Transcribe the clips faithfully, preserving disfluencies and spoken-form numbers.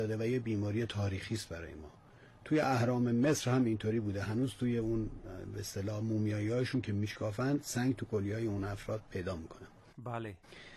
داده و یه بیماری تاریخی است برای ما. توی اهرام مصر هم اینطوری بوده، هنوز توی اون به اصطلاح مومیایی‌هاشون که میشکافن سنگ تو کلیه‌های اون افراد پیدا میکنن. بله.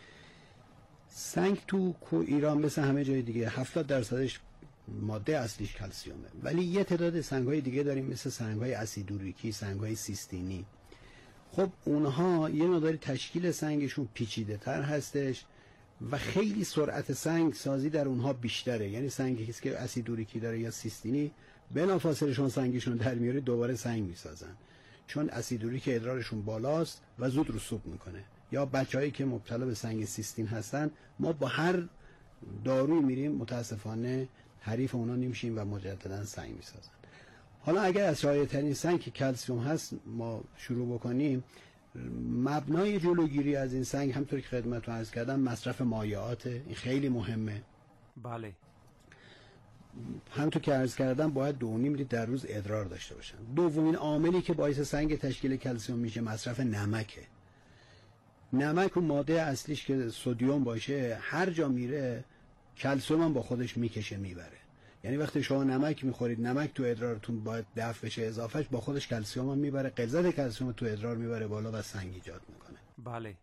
سنگ تو ایران مثل همه جای دیگه هفتاد درصدش ماده اصلیش کلسیومه، ولی یه تعداد سنگ‌های دیگه داریم مثل سنگ‌های اسیدوریکی، سنگ‌های سیستینی. خب اونها یه مقداری تشکیل سنگشون پیچیده‌تر هستش و خیلی سرعت سنگ سازی در اونها بیشتره. یعنی سنگی که اسیدوریکی داره یا سیستینی بلافاصله شون سنگشون در میاره دوباره سنگ میسازن، چون اسیدوریک ادرارشون بالاست و زود رسوب میکنه. یا بچه‌هایی که مبتلا به سنگ سیستین هستن، ما با هر دارویی میریم متاسفانه حریف اونا نمیشیم و مجددا سنگ میسازن. حالا اگر از شایع‌ترین سنگ که کلسیم هست ما شروع بکنیم، مبنای جلوگیری از این سنگ همونطور که خدمتتون عرض کردم مصرف مایعات، این خیلی مهمه. بله. همونطور که عرض کردم باید دو و نیم لیتر در روز ادرار داشته باشن. دومین عاملی که باعث سنگ تشکیل کلسیم میشه مصرف نمکه. نمک و ماده اصلیش که سدیم باشه هر جا میره کلسیم هم با خودش میکشه میبره. یعنی وقتی شما نمک میخورید، نمک تو ادرارتون باید دفع بشه، اضافهش با خودش کلسیم هم میبره، غلظت کلسیم تو ادرار میبره بالا و سنگ ایجاد میکنه. بله.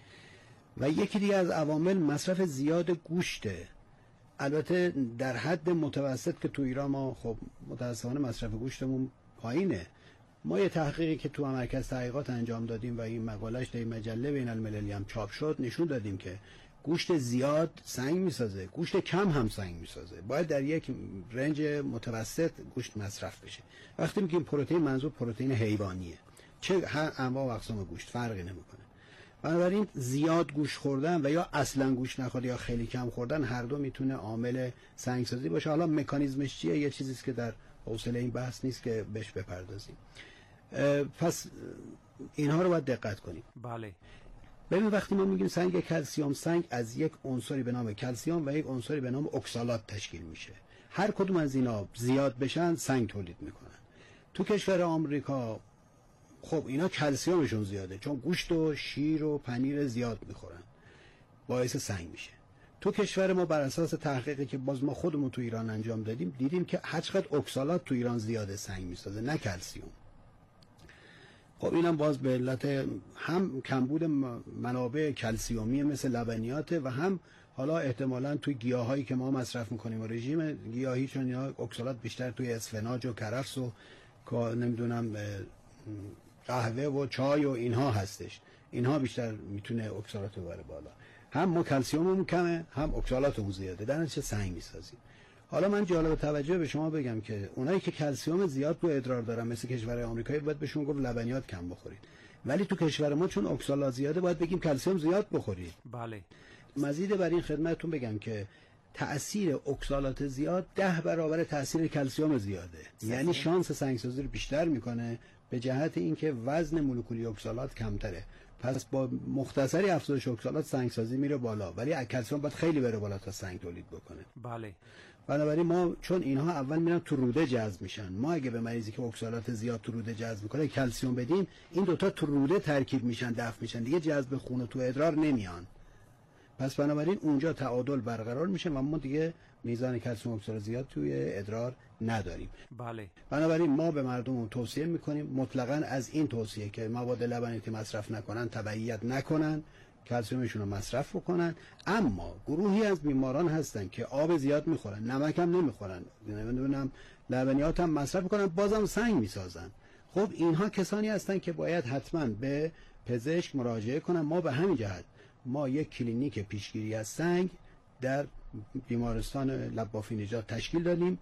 و یکی دیگه از عوامل مصرف زیاد گوشته. البته در حد متوسط که تو ایران ما خب متاسفانه مصرف گوشتمون پایینه. ما یه تحقیقی که تو مرکز تحقیقات انجام دادیم و این مقالهش در مجله بین المللی هم چاپ شد نشون دادیم که گوشت زیاد سنگ میسازه، گوشت کم هم سنگ میسازه. باید در یک رنج متوسط گوشت مصرف بشه. وقتی میگیم پروتئین منظور پروتئین حیوانیه، چه هر انواع و اقسام گوشت فرقی نمیکنه. بنابراین زیاد گوشت خوردن و یا اصلا گوشت نخوردن یا خیلی کم خوردن هر دو میتونه عامل سنگسازی باشه. حالا مکانیزمش چیه یه چیزیست که در حوصله این بحث نیست که بهش بپردازیم. پس اینها رو باید دقت کنیم. بله. ببین وقتی ما میگیم سنگ کلسیم، سنگ از یک عنصری به نام کلسیم و یک عنصری به نام اکسالات تشکیل میشه. هر کدوم از اینا زیاد بشن سنگ تولید میکنن. تو کشور آمریکا خب اینا کلسیمشون زیاده چون گوشت و شیر و پنیر زیاد میخورن، باعث سنگ میشه. تو کشور ما بر اساس تحقیقی که باز ما خودمون تو ایران انجام دادیم دیدیم که هرچقدر اکسالات تو ایران زیاده سنگ میسازه نه کلسیم. خب اینم باز به علت هم کمبود منابع کلسیومی مثل لبنیات و هم حالا احتمالاً توی گیاهایی که ما مصرف میکنیم و رژیم گیاهی چون اینا اکسالات بیشتر توی اسفناج و کرفس و نمیدونم قهوه و چای و اینها هستش، اینها بیشتر میتونه اکسالات رو ببره بالا. هم ما کلسیوممون کمه هم اکسالاتمون زیاده، در نتیجه سنگ میسازیم. حالا من جالب توجه به شما بگم که اونایی که کلسیوم زیاد تو ادرار دارن مثل کشور آمریکایی باید بهشون گفت لبنیات کم بخورید، ولی تو کشور ما چون اکسالات زیاده باید بگیم کلسیوم زیاد بخورید. بله. مزید بر این خدمتتون بگم که تأثیر اکسالات زیاد ده برابر تأثیر کلسیوم زیاده، یعنی شانس سنگسازی رو بیشتر میکنه به جهت اینکه وزن مولکولی اکسالات کمتره. پس با مختصری افزایش اکسالات سنگسازی میره بالا، ولی کلسیم باید خیلی بره بالا تا سنگ تولید بکنه. بله. بنابراین ما چون اینها اول میرن تو روده جذب میشن، ما اگه به مریضی که اکسالات زیاد تو روده جذب میکنه کلسیم بدیم این دوتا تو روده ترکیب میشن، دفع میشن، دیگه جذب خون تو ادرار نمیان. پس بنابراین اونجا تعادل برقرار میشه و ما دیگه میزان کلسیم اکسالات زیاد توی ادرار نداریم. بله. بنابراین ما به مردم توصیه میکنیم مطلقاً از این توصیه که مواد لبنیاتی مصرف نکنن تبعیت نکنن، کلسیمشون رو مصرف بکنن. اما گروهی از بیماران هستن که آب زیاد میخورن، نمک هم نمیخورن، نمیدونم لبنیات هم مصرف میکنن، بازم سنگ میسازن. خب اینها کسانی هستن که باید حتما به پزشک مراجعه کنن. ما به همین جهت ما یک کلینیک پیشگیری از سنگ در بیمارستان لبافی نژاد تشکیل دادیم.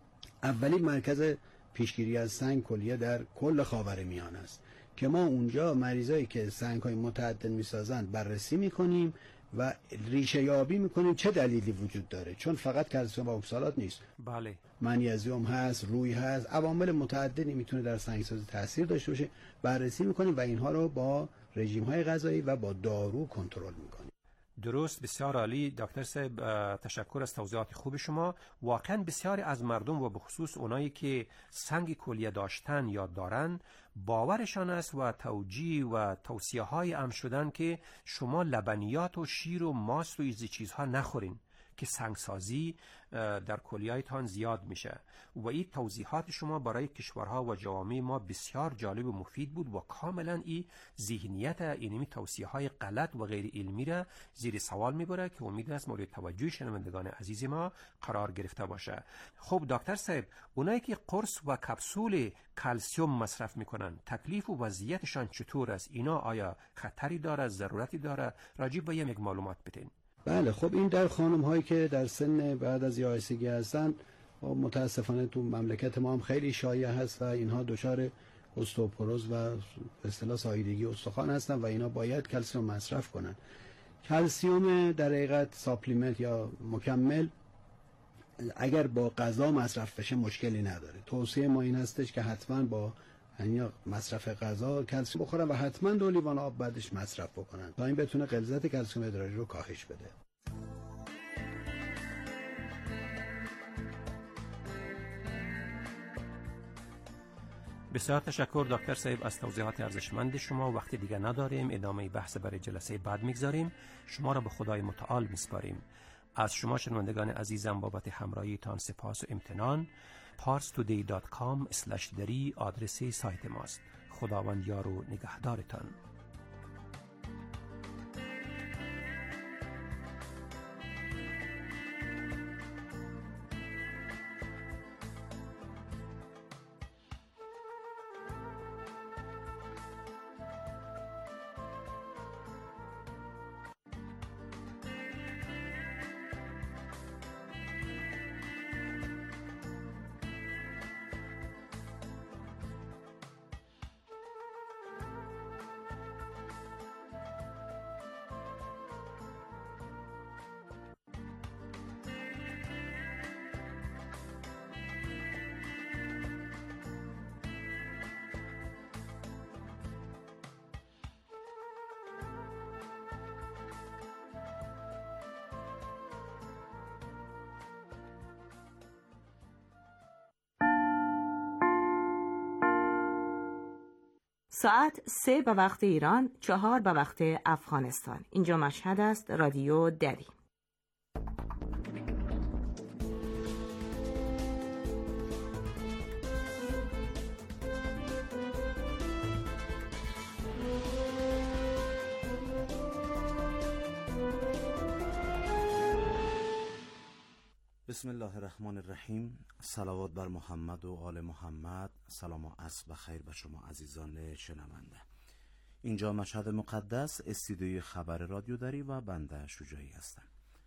اولین مرکز پیشگیری از سنگ کلیه در کل خاورمیانه است که ما اونجا مریضایی که سنگ‌های متعدد می‌سازن بررسی می‌کنیم و ریشه یابی می‌کنیم چه دلیلی وجود داره، چون فقط کلسیم و اکسالات نیست. بله. منیزیم هست، روی هست، عوامل متعددی میتونه در سنگسازی تاثیر داشته باشه. بررسی می‌کنیم و اینها رو با رژیم‌های غذایی و با دارو کنترل می‌کنیم. درست، بسیار عالی دکتر صاحب، تشکر از توضیحات خوب شما. واقعا بسیاری از مردم و به خصوص اونایی که سنگ کلیه داشتن یا دارن باورشان است و توجیه و توصیه های ام شدن که شما لبنیات و شیر و ماست و ایزی چیزها نخورین که سنگسازی در کلیه‌تان زیاد میشه و این توضیحات شما برای کشورها و جوامع ما بسیار جالب و مفید بود و کاملا این ذهنیت اینمی توصیه‌های غلط و غیر علمی را زیر سوال میبره که امید است مورد توجه شنوندگان عزیز ما قرار گرفته باشه. خب دکتر صاحب، اونایی که قرص و کپسول کلسیم مصرف میکنن تکلیف و وضعیتشان چطور است؟ اینا آیا خطری داره، ضرورتی داره؟ راجع به یک معلومات بدین. بله، خب این در خانم هایی که در سن بعد از یائسگی هستن متاسفانه تو مملکت ما هم خیلی شایع هست و اینها دچار استوپوروز و به اصطلاح ساییدگی استخوان هستن و اینا باید کلسیم مصرف کنن. کلسیم در حقیقت ساپلیمنت یا مکمل اگر با غذا مصرف بشه مشکلی نداره. توصیه ما این هستش که حتما با یعنی مصرف غذا کلسیم بخورن و حتما دو لیوان آب بعدش مصرف بکنن تا این بتونه غلظت کلسیم ادراری رو کاهش بده. بسیار تشکر دکتر صاحب از توضیحات ارزشمند شما. وقتی دیگه نداریم، ادامه بحث برای جلسه بعد میگذاریم. شما را به خدای متعال میسپاریم. از شما شنوندگان عزیزم بابت همراهیتان سپاس و امتنان. پارس تودی دات کام اسلش دری آدرس سایت ماست. خداوند یار و نگهدارتان. ساعت سه به وقت ایران، چهار به وقت افغانستان. اینجا مشهد است، رادیو دری. بسم الله الرحمن الرحیم. صلوات بر محمد و آل محمد. سلام و عصر بخیر به شما عزیزان شنونده. اینجا مشهد مقدس، استودیوی خبر رادیو دری و بنده شجاعی هستم.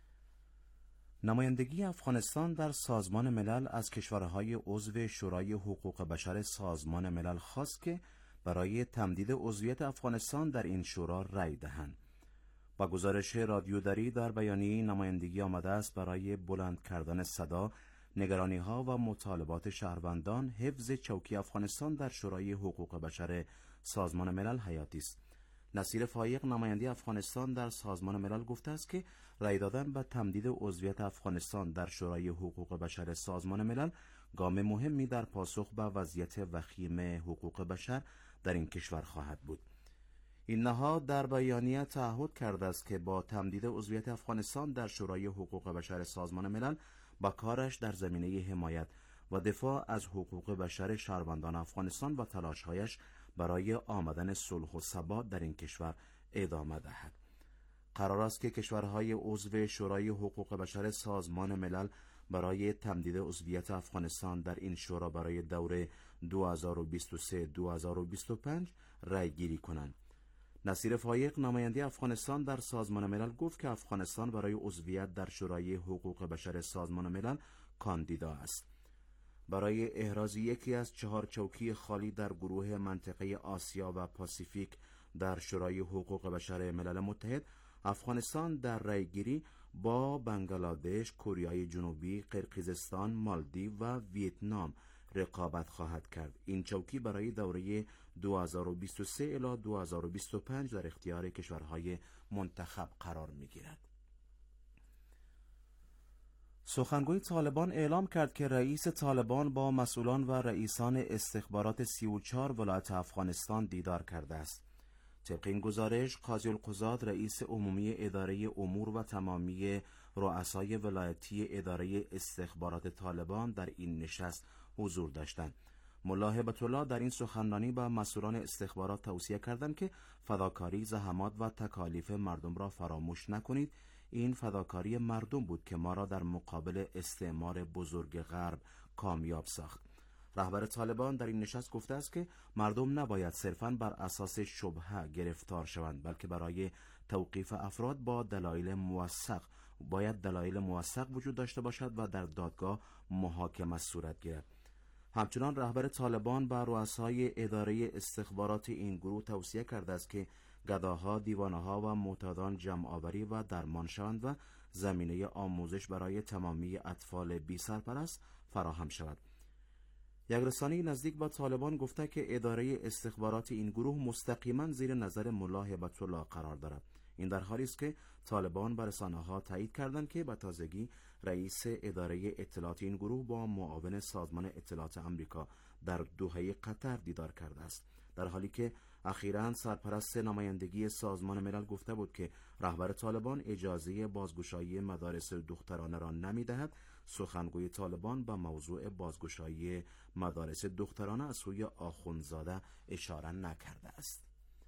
نمایندگی افغانستان در سازمان ملل از کشورهای عضو شورای حقوق بشر سازمان ملل خواست که برای تمدید عضویت افغانستان در این شورا رأی دهند. با گزارش رادیو دری در بیانیه نمایندگی آمده است برای بلند کردن صدا، نگرانی‌ها و مطالبات شهروندان حفظ چوکی افغانستان در شورای حقوق بشر سازمان ملل حیاتی است. نصیر فایق، نماینده افغانستان در سازمان ملل، گفته است که رأی دادن به تمدید عضویت افغانستان در شورای حقوق بشر سازمان ملل گام مهمی در پاسخ به وضعیت وخیم حقوق بشر در این کشور خواهد بود. این نهاد در بیانیه تعهد کرده است که با تمدید عضویت افغانستان در شورای حقوق بشر سازمان ملل با کارش در زمینه حمایت و دفاع از حقوق بشر شهروندان افغانستان و تلاش‌هایش برای آمدن صلح و ثبات در این کشور ادامه دهد. قرار است که کشورهای عضو شورای حقوق بشر سازمان ملل برای تمدید عضویت افغانستان در این شورا برای دوره دو هزار و بیست و سه تا دو هزار و بیست و پنج رأی گیری کنند. نصیر فایق، نماینده افغانستان در سازمان ملل، گفت که افغانستان برای عضویت در شورای حقوق بشر سازمان ملل کاندیدا است. برای احراز یکی از چهار چوکی خالی در گروه منطقه آسیا و پاسیفیک در شورای حقوق بشر ملل متحد، افغانستان در رأیگیری با بنگلادش، کره جنوبی، قرقیزستان، مالدیو و ویتنام رقابت خواهد کرد. این چوکی برای دوره دو هزار و بیست و سه الی دو هزار و بیست و پنج در اختیار کشورهای منتخب قرار می‌گیرد. سخنگوی طالبان اعلام کرد که رئیس طالبان با مسئولان و رئیسان استخبارات سی و چهار ولایت افغانستان دیدار کرده است. طبق این گزارش، قاضی القضات، رئیس عمومی اداره امور و تمامی رؤسای ولایتی اداره استخبارات طالبان در این نشست حضور داشتند. ملا هبت الله در این سخنرانی با مسئولان استخبارات توصیه کردند که فداکاری، زحمات و تکالیف مردم را فراموش نکنید. این فداکاری مردم بود که ما را در مقابل استعمار بزرگ غرب کامیاب ساخت. رهبر طالبان در این نشست گفته است که مردم نباید صرفاً بر اساس شبهه گرفتار شوند، بلکه برای توقیف افراد با دلایل موثق باید دلایل موثق وجود داشته باشد و در دادگاه محاکمه صورت گیرد. همچنان رهبر طالبان با رؤسای اداره استخبارات این گروه توصیه کرده است که گداها، دیوانه‌ها و معتادان جمع‌آوری و درمان شوند و زمینه آموزش برای تمامی اطفال بی سرپرست فراهم شود. یک رسانه نزدیک با طالبان گفته که اداره استخبارات این گروه مستقیما زیر نظر ملا هبت الله قرار دارد. این در حالی است که طالبان به رسانه‌ها تایید کردند که به تازگی رئیس اداره اطلاعات این گروه با معاون سازمان اطلاعات آمریکا در دوحه قطر دیدار کرده است، در حالی که اخیراً سرپرست نمایندگی سازمان ملل گفته بود که رهبر طالبان اجازه بازگشایی مدارس دخترانه را نمی‌دهد. سخنگوی طالبان به موضوع بازگشایی مدارس دخترانه از سوی آخوندزاده اشاره نکرده است.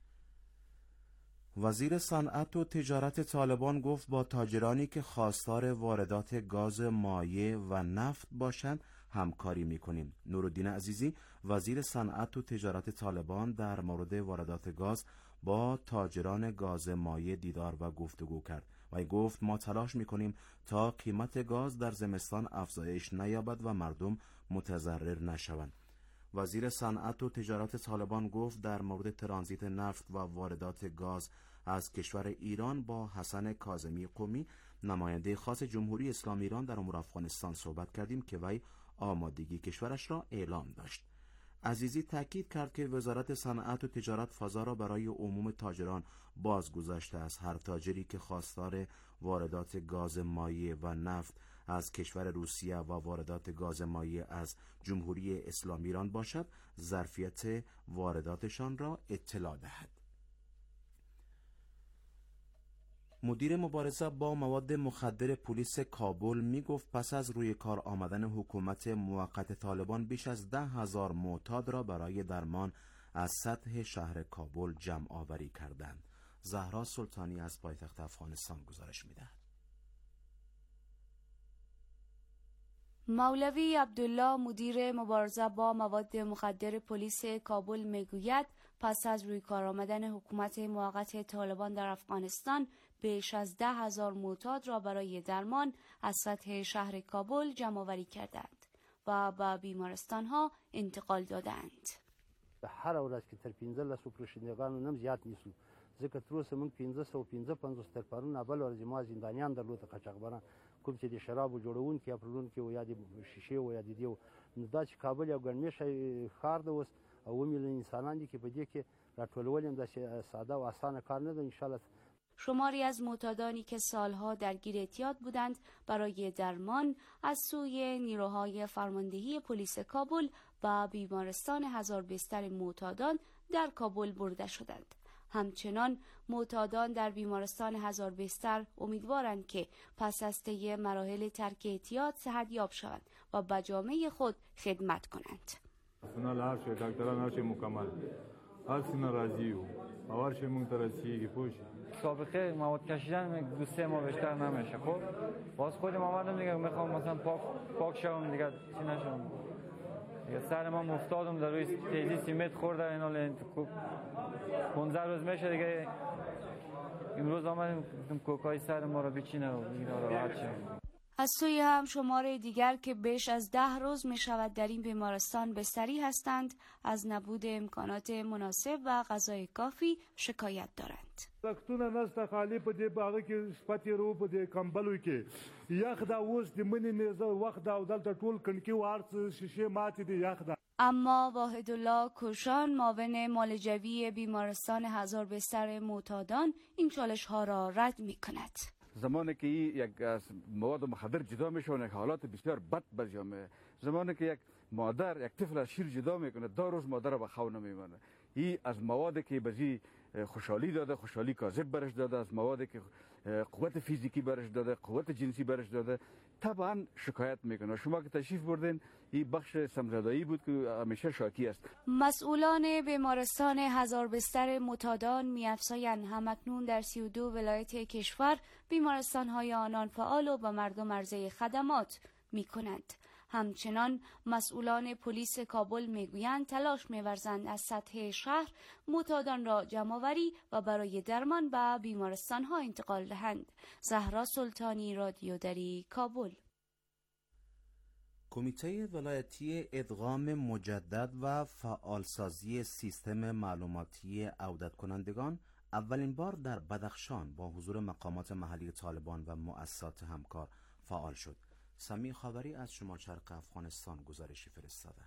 وزیر صنعت و تجارت طالبان گفت با تاجرانی که خواستار واردات گاز مایع و نفت باشند همکاری می‌کنیم. نورالدین عزیزی وزیر صنعت و تجارت طالبان در مورد واردات گاز با تاجران گاز مایع دیدار و گفتگو کرد و گفت ما تلاش می‌کنیم تا قیمت گاز در زمستان افزایش نیابد و مردم متضرر نشوند. وزیر صنعت و تجارت طالبان گفت در مورد ترانزیت نفت و واردات گاز از کشور ایران با حسن کاظمی قمی نماینده خاص جمهوری اسلامی ایران در امور افغانستان صحبت کردیم که وی آمادگی کشورش را اعلام داشت. عزیزی تاکید کرد که وزارت صنعت و تجارت فضا را برای عموم تاجران بازگذاشته است. هر تاجری که خواستار واردات گاز مایع و نفت از کشور روسیه و واردات گاز مایع از جمهوری اسلامی ایران باشد، ظرفیت وارداتشان را اطلاع دهد. مدیر مبارزه با مواد مخدر پلیس کابل می گفت پس از روی کار آمدن حکومت موقت طالبان بیش از ده هزار معتاد را برای درمان از سطح شهر کابل جمع آوری کردند. زهرا سلطانی از پایتخت افغانستان گزارش می دهد. مولوی عبدالله مدیر مبارزه با مواد مخدر پلیس کابل میگوید پس از روی کار آمدن حکومت موقت طالبان در افغانستان بیش از ده هزار معتاد را برای درمان از سطح شهر کابل جمع آوری کردند و به بیمارستان ها انتقال دادند. هر ورځ کې تر پنځه لسو پرشندګانو نم زیات نیسو ځکه تر اوسه موږ پنځه سوه پنځه پنځوس تر پرونه بل ورځ ما زندانیان درلوده قاچاقبران کوم چې د شرابو جوړونکي یا پلورونکي و یا د شیشې و یا د دې نو دا چې کابل یو ګڼمېشه ښار ده اوس او اوه میلیون انسانان دي که په دې کې راټولول هم داسې ساده و اسانه کار نه ده. انشاءالله شماری از معتادانی که سالها درگیر اعتیاد بودند برای درمان از سوی نیروهای فرماندهی پلیس کابل و بیمارستان هزار بستر معتادان در کابل برده شدند. همچنان معتادان در بیمارستان هزار بستر امیدوارند که پس از طی مراحل ترک اعتیاد صحت یاب شوند و به جامعه خود خدمت کنند. پرسنل هر شي ډاکټران هر شي مکمل هر سینه راضی و هر شي مونږ ته رسیږي پوه سابقه مواد کشیدن دو سه ماه بیشتر نمیشه. خب باز خودم آمدم دیگه میخوام مثلا پاک پاک شوم دیگه چی نشم دیگه سر ما افتادم در روی تیزی سیمت خورده اینا پانزده روز میشه دیگه امروز آمدیم گفتم کوکای سر ما رو بچینه و دیگه راحت شم. از سوی هم شماره دیگر که بیش از ده روز می شود در این بیمارستان بستری هستند از نبود امکانات مناسب و غذای کافی شکایت دارند. وختونه نسته خالی په دې باغ کې شپتې رو په دې کمبلو کې یخ دا اوس د منې نه وخت دا دلته ټول کڼکي وارڅ شیشه ماتې دي یخ دا. اما واحدالله کوشان معاون مالجوی بیمارستان هزار بستر معتادان این چالش ها را رد می کند. زمانی که یک مواد مخدر جدا میشه و حالات بسیار بد به جا میاد. زمانی که یک مادر یک طفل از شیر جدا میکنه دو روز مادر به خو نمیمانه. این از موادی که بزی خوشحالی داده، خوشحالی کاذب برش داده، از موادی که قوت فیزیکی برش داده، قوت جنسی برش داده، طبعا شکایت میکنه. شما که تشریف بردین این بخش سمزدایی بود که همیشه شاکی است. مسئولان بیمارستان هزار بستر متادان می‌افزایند همکنون در سی و دو ولایت کشور بیمارستان‌های آنان فعال و به مردم عرضه خدمات می‌کنند. همچنان مسئولان پلیس کابل میگویند تلاش می‌ورزند از سطح شهر معتادان را جمع‌آوری و برای درمان به بیمارستان‌ها انتقال دهند. زهرا سلطانی، رادیو دری، کابل. کمیته ولایتی ادغام مجدد و فعالسازی سیستم معلوماتی عودت کنندگان اولین بار در بدخشان با حضور مقامات محلی طالبان و مؤسسات همکار فعال شد. سمیع خاوری از شمال شرق افغانستان گزارشی فرستاده.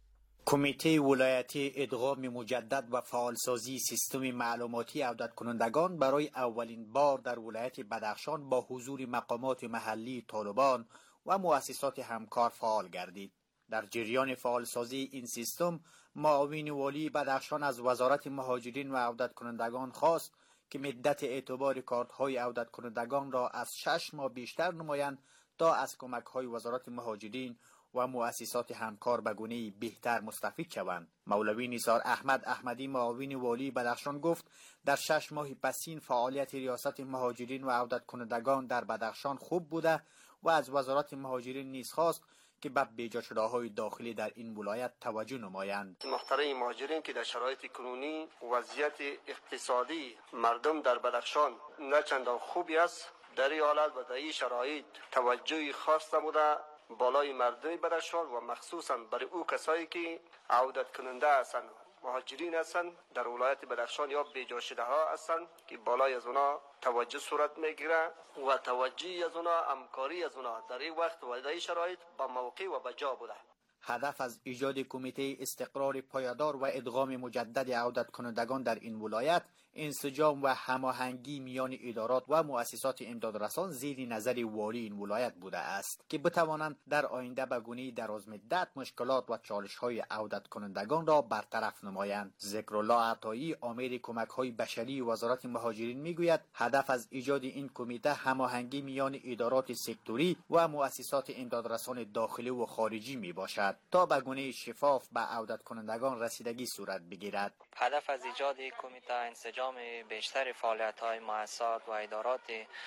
کمیته ولایتی ادغام مجدد و فعالسازی سیستم معلوماتی عودت کنندگان برای اولین بار در ولایت بدخشان با حضور مقامات محلی طالبان و مؤسسات همکار فعال گردید. در جریان فعالسازی این سیستم، معاون والی بدخشان از وزارت مهاجرین و عودت کنندگان خواست که مدت اعتبار کارت‌های عودت کنندگان را از شش ماه بیشتر نمایند تا از کمک‌های وزارت مهاجرین و مؤسسات همکار به گونه‌ای بهتر مستفید شوند. مولوی نثار احمد احمدی معاون والی بدخشان گفت در شش ماه پسین فعالیت ریاست مهاجرین و عودت کنندگان در بدخشان خوب بوده و از وزارت مهاجرین نیز خواست که به بیجا شده‌های داخلی در این ولایت توجه نمایند. محترم مهاجرین که در شرایط کنونی وضعیت اقتصادی مردم در بدخشان نه چندان خوبی است، در این حالت و در این شرایط توجه خاص نموده بالای مردم بدخشان و مخصوصا برای او کسایی که عودت کننده هستند، مهاجرین هستند در ولایت بدخشان یا بیجا شده ها هستند که بالای از اونا توجه صورت میگیره و توجه از اونا، همکاری از اونا در این وقت و در این شرایط با موقع و بجا بوده. هدف از ایجاد کمیته استقرار پایدار و ادغام مجدد عودت کنندگان در این ولایت انسجام و هماهنگی میان ادارات و مؤسسات امدادرسان زیر نظر والی این ولایت بوده است که بتوانند در آینده به گونه‌ای درازمدت مشکلات و چالش‌های عودت کنندگان را برطرف نمایند. ذکرالله عطایی، آمر کمک‌های بشری وزارت مهاجرین میگوید هدف از ایجاد این کمیته هماهنگی میان ادارات سکتوری و مؤسسات امدادرسان داخلی و خارجی میباشد تا به گونه شفاف به عودت کنندگان رسیدگی صورت بگیرد. هدف از ایجاد کمیته انسجام بیشتر فعالیت‌های مؤسسات و ادارات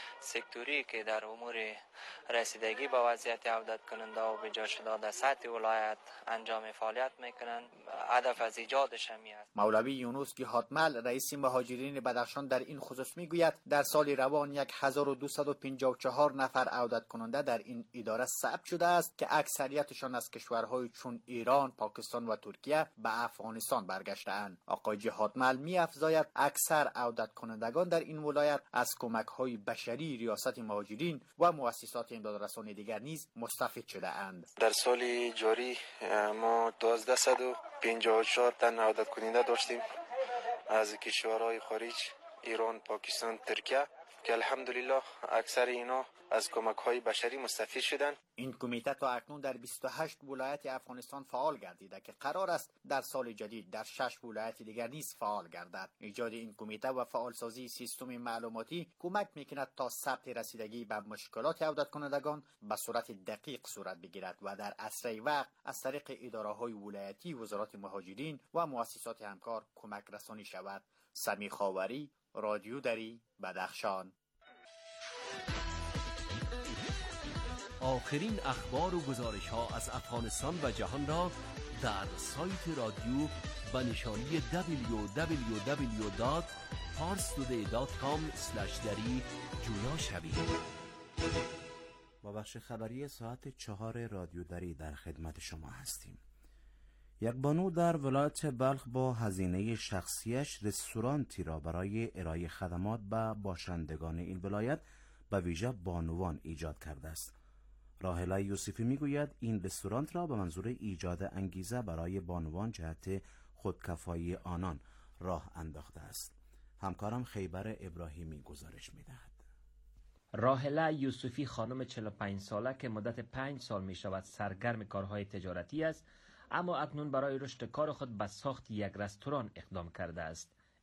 سکتوری که در امور رسیدگی به وضعیت عودت کننده و بجا شده در سطح ولایت انجام فعالیت میکنند. هدف از ایجادش همی است. مولوی یونس گیهاتمل رئیس مهاجرین بدخشان در این خصوص میگوید در سال روان هزار و دویست و پنجاه و چهار نفر عودت کننده در این اداره ثبت شده است که اکثریتشان از کشورهای چون ایران، پاکستان و ترکیه به افغانستان برگشته‌اند. آقای گیهاتمل می‌افزاید اکثر عودت کنندگان در این ولایت از کمک‌های بشری ریاست مهاجرین و مؤسسات امدادرسان دیگر نیز مستفید شده اند. در سال جاری ما دوازده و پنجاه و چهار تن عودت کننده داشتیم از کشورهای خارج، ایران، پاکستان، ترکیه که الحمدلله اکثر اینا از کمک‌های بشری مستفید شدند. این کمیته تا اکنون در بیست و هشت ولایت افغانستان فعال گردیده که قرار است در سال جدید در شش ولایت دیگر نیز فعال گردد. ایجاد این کمیته و فعالسازی سیستم معلوماتی کمک می‌کند تا ثبت رسیدگی به مشکلات عودت کنندگان به صورت دقیق صورت بگیرد و در اسرع وقت از طریق اداره‌های ولایتی، وزارت مهاجرین و مؤسسات همکار کمک رسانی شود. سمیع خاوری، رادیو دری، بدخشان. آخرین اخبار و گزارش ها از افغانستان و جهان را در سایت رادیو به نشانی دبلیو دبلیو دبلیو دات پارس تودی دات کام اسلش دری جویا شوید. با بخش خبری ساعت چهار رادیو دری در خدمت شما هستیم. یک بانو در ولایت بلخ با هزینه شخصیش رستورانتی را برای ارائه خدمات به باشندگان این ولایت به ویژه بانوان ایجاد کرده است. راهله یوسفی میگوید این رستوران را به منظور ایجاد انگیزه برای بانوان جهت خودکفایی آنان راه انداخته است. همکارم خیبر ابراهیمی گزارش میدهد. راهله یوسفی خانم چهل و پنج ساله که مدت پنج سال می شود سرگرم کارهای تجارتی است، اما اکنون برای رشد کار خود به ساخت یک رستوران اقدام کرده است.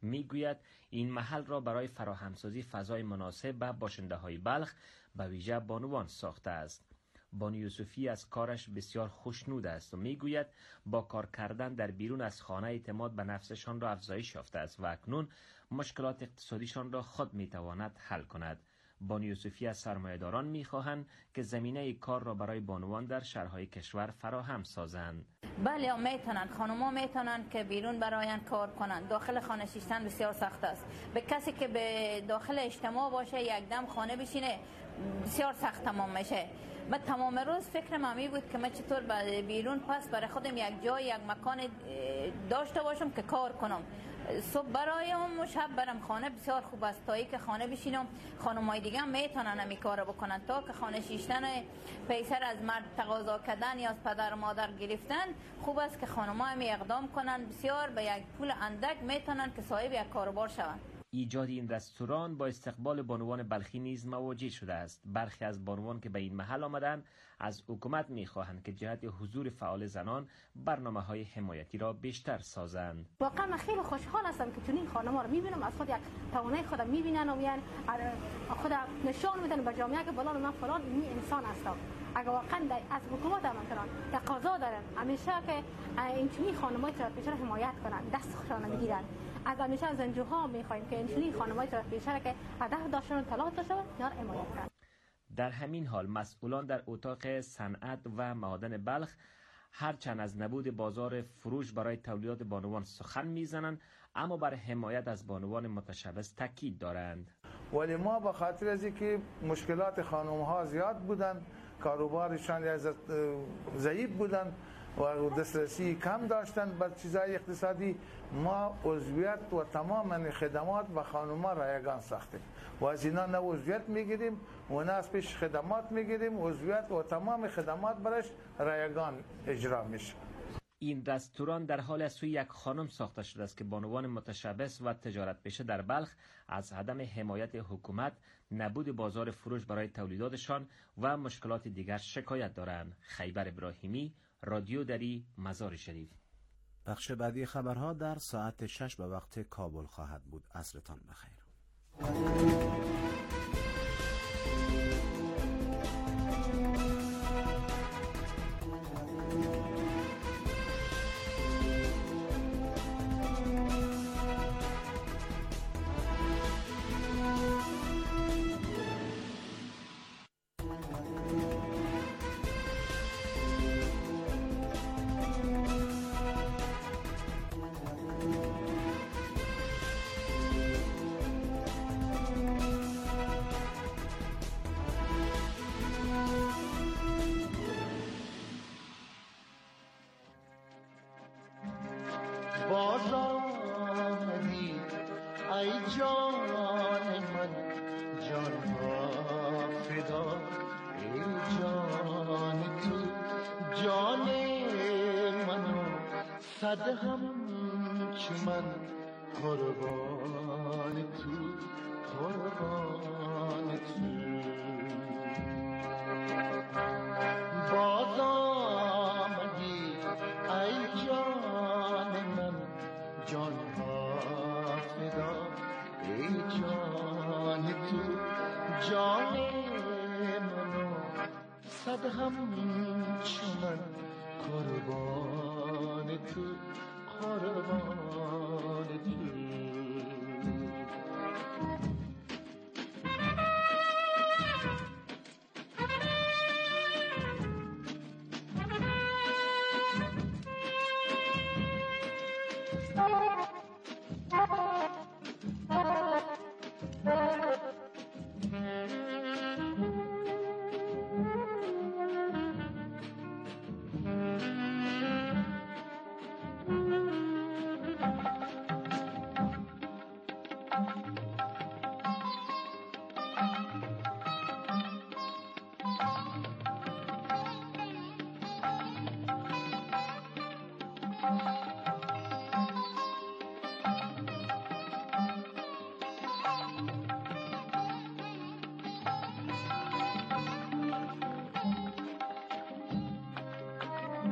میگوید این محل را برای فراهمسازی فضای مناسب به باشنده های بلخ به ویژه بانوان ساخته است. بانو یوسفی از کارش بسیار خوشنود است و میگوید با کار کردن در بیرون از خانه اعتماد به نفسشان را افزایش یافته است و اکنون مشکلات اقتصادیشان را خود میتواند حل کند. بانو یوسفی از سرمایه‌داران میخواهند که زمینه کار را برای بانوان در شهرهای کشور فراهم سازند. بله میتونن، خانوما میتونن که بیرون براین کار کنن. داخل خانه شیشتن بسیار سخت است. به کسی که به داخل اجتماع باشه یک دم خانه بشینه بسیار سخت تمام میشه. من تمام روز فکر مامی بود که من چطور بیرون پس برای خودم یک جای یک مکان داشته باشم که کار کنم. صبح برایم و شب برم خانه بسیار خوب است. تا که خانه بشینم خانمای دیگه هم میتونن همی کار بکنن. تا که خانه شیشتن پیسر از مرد تقاضا کردن یا از پدر و مادر گرفتن، خوب است که خانم‌ها همی اقدام کنن. بسیار به یک پول اندک میتونن که صاحب یک کاروبار شوند. ایجاد این رستوران با استقبال بانوان بلخی نیز مواجه شده است. برخی از بانوان که به این محل آمدند از حکومت میخواهند که جهت حضور فعال زنان برنامه‌های حمایتی را بیشتر سازند. واقعا من خیلی خوشحال هستم که چنین خانم‌ها رو میبینم، از خود یک توانایی خودم میبینن و میان خود نشان میدن به جامعه که بلال من فلان این انسان هستم. اگر واقعا از حکومت هم کنن تقاضا دارن همیشه که این چنین خانم‌ها را بیشتر حمایت کنن، دستشان میگیرن. از همیشه از انجوها میخوایم که این خانم‌های را بیشتر که هدف داشتن طلاق داشته یا حمایت کنن. در همین حال مسئولان در اتاق صنعت و معادن بلخ هرچند از نبود بازار فروش برای تولیدات بانوان سخن میزنند، اما بر حمایت از بانوان متشبث تاکید دارند. ولی ما به خاطر از اینکه مشکلات خانم‌ها زیاد بودند، کاروبارشان ضعیف بودند و دسترسی کم داشتند به چیزای اقتصادی، ما عضویت و تمام خدمات به خانم‌ها رایگان ساختیم و از اینا نه عضویت میگیریم و نه از پیش خدمات میگیریم. عضویت و تمام خدمات برش رایگان اجرا میشه. این رستوران در حال از سوی یک خانم ساخته شده است که بانوان متشبث و تجارت پیشه در بلخ از عدم حمایت حکومت، نبود بازار فروش برای تولیداتشان و مشکلات دیگر شکایت دارند. خیبر ابراهیمی، رادیو دری، مزار شریف. بخش بعدی خبرها در ساعت شش به وقت کابل خواهد بود. عصرتان بخیر.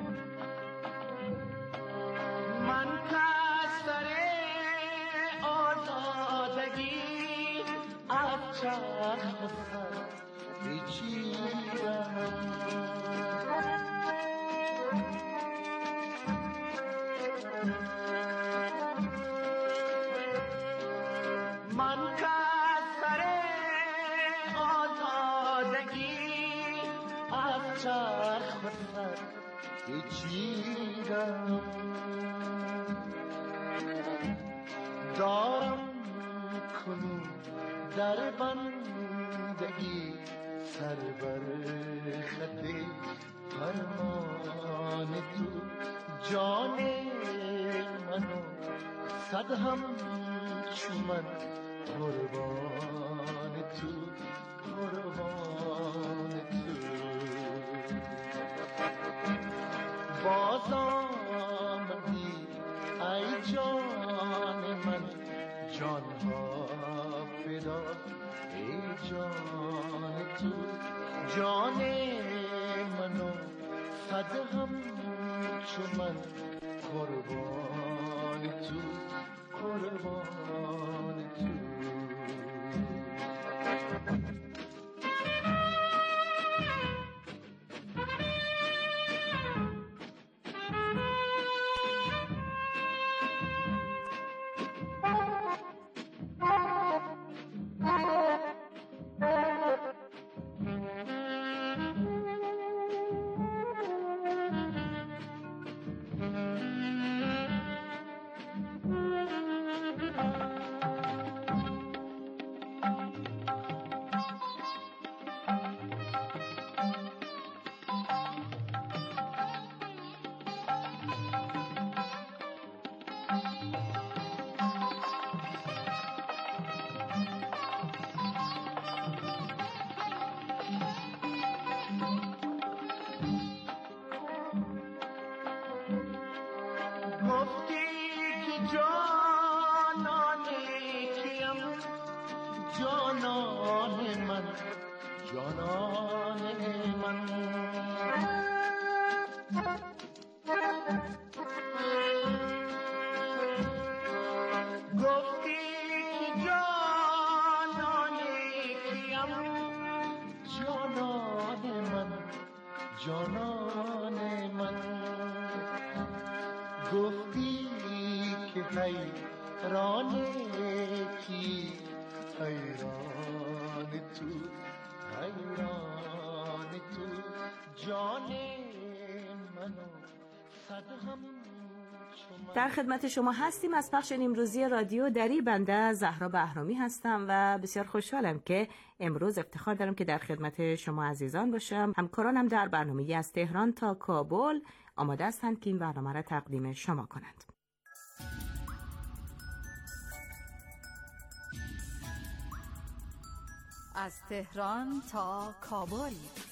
من کس در چرخ سر بچیدم من که سر آزادگی از چرخ سر بچیدم دارم کنون در بندگی سر بر خط فرمان تو جان منو صد هم چون من قربان تو قربان تو باز آمدی ای جان من جان ها فدا ای جان تو جان منو صد هم چون من قربان تو قربان تو جانان من گفتی که حیران کی حیران تو حیران تو جان منو صد هم. در خدمت شما هستیم از پخش امروزی رادیو دری. بنده زهرا بهرامی هستم و بسیار خوشحالم که امروز افتخار دارم که در خدمت شما عزیزان باشم. همکارانم در برنامه از تهران تا کابل آماده هستند که این برنامه را تقدیم شما کنند. از تهران تا کابل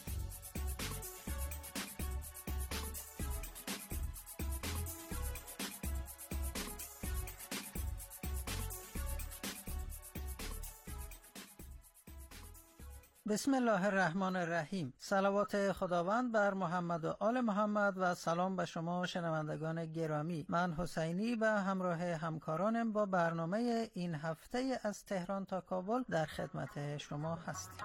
بسم الله الرحمن الرحیم. صلوات خداوند بر محمد و آل محمد و سلام به شما شنوندگان گرامی. من حسینی به همراه همکارانم با برنامه این هفته از تهران تا کابل در خدمت شما هستیم.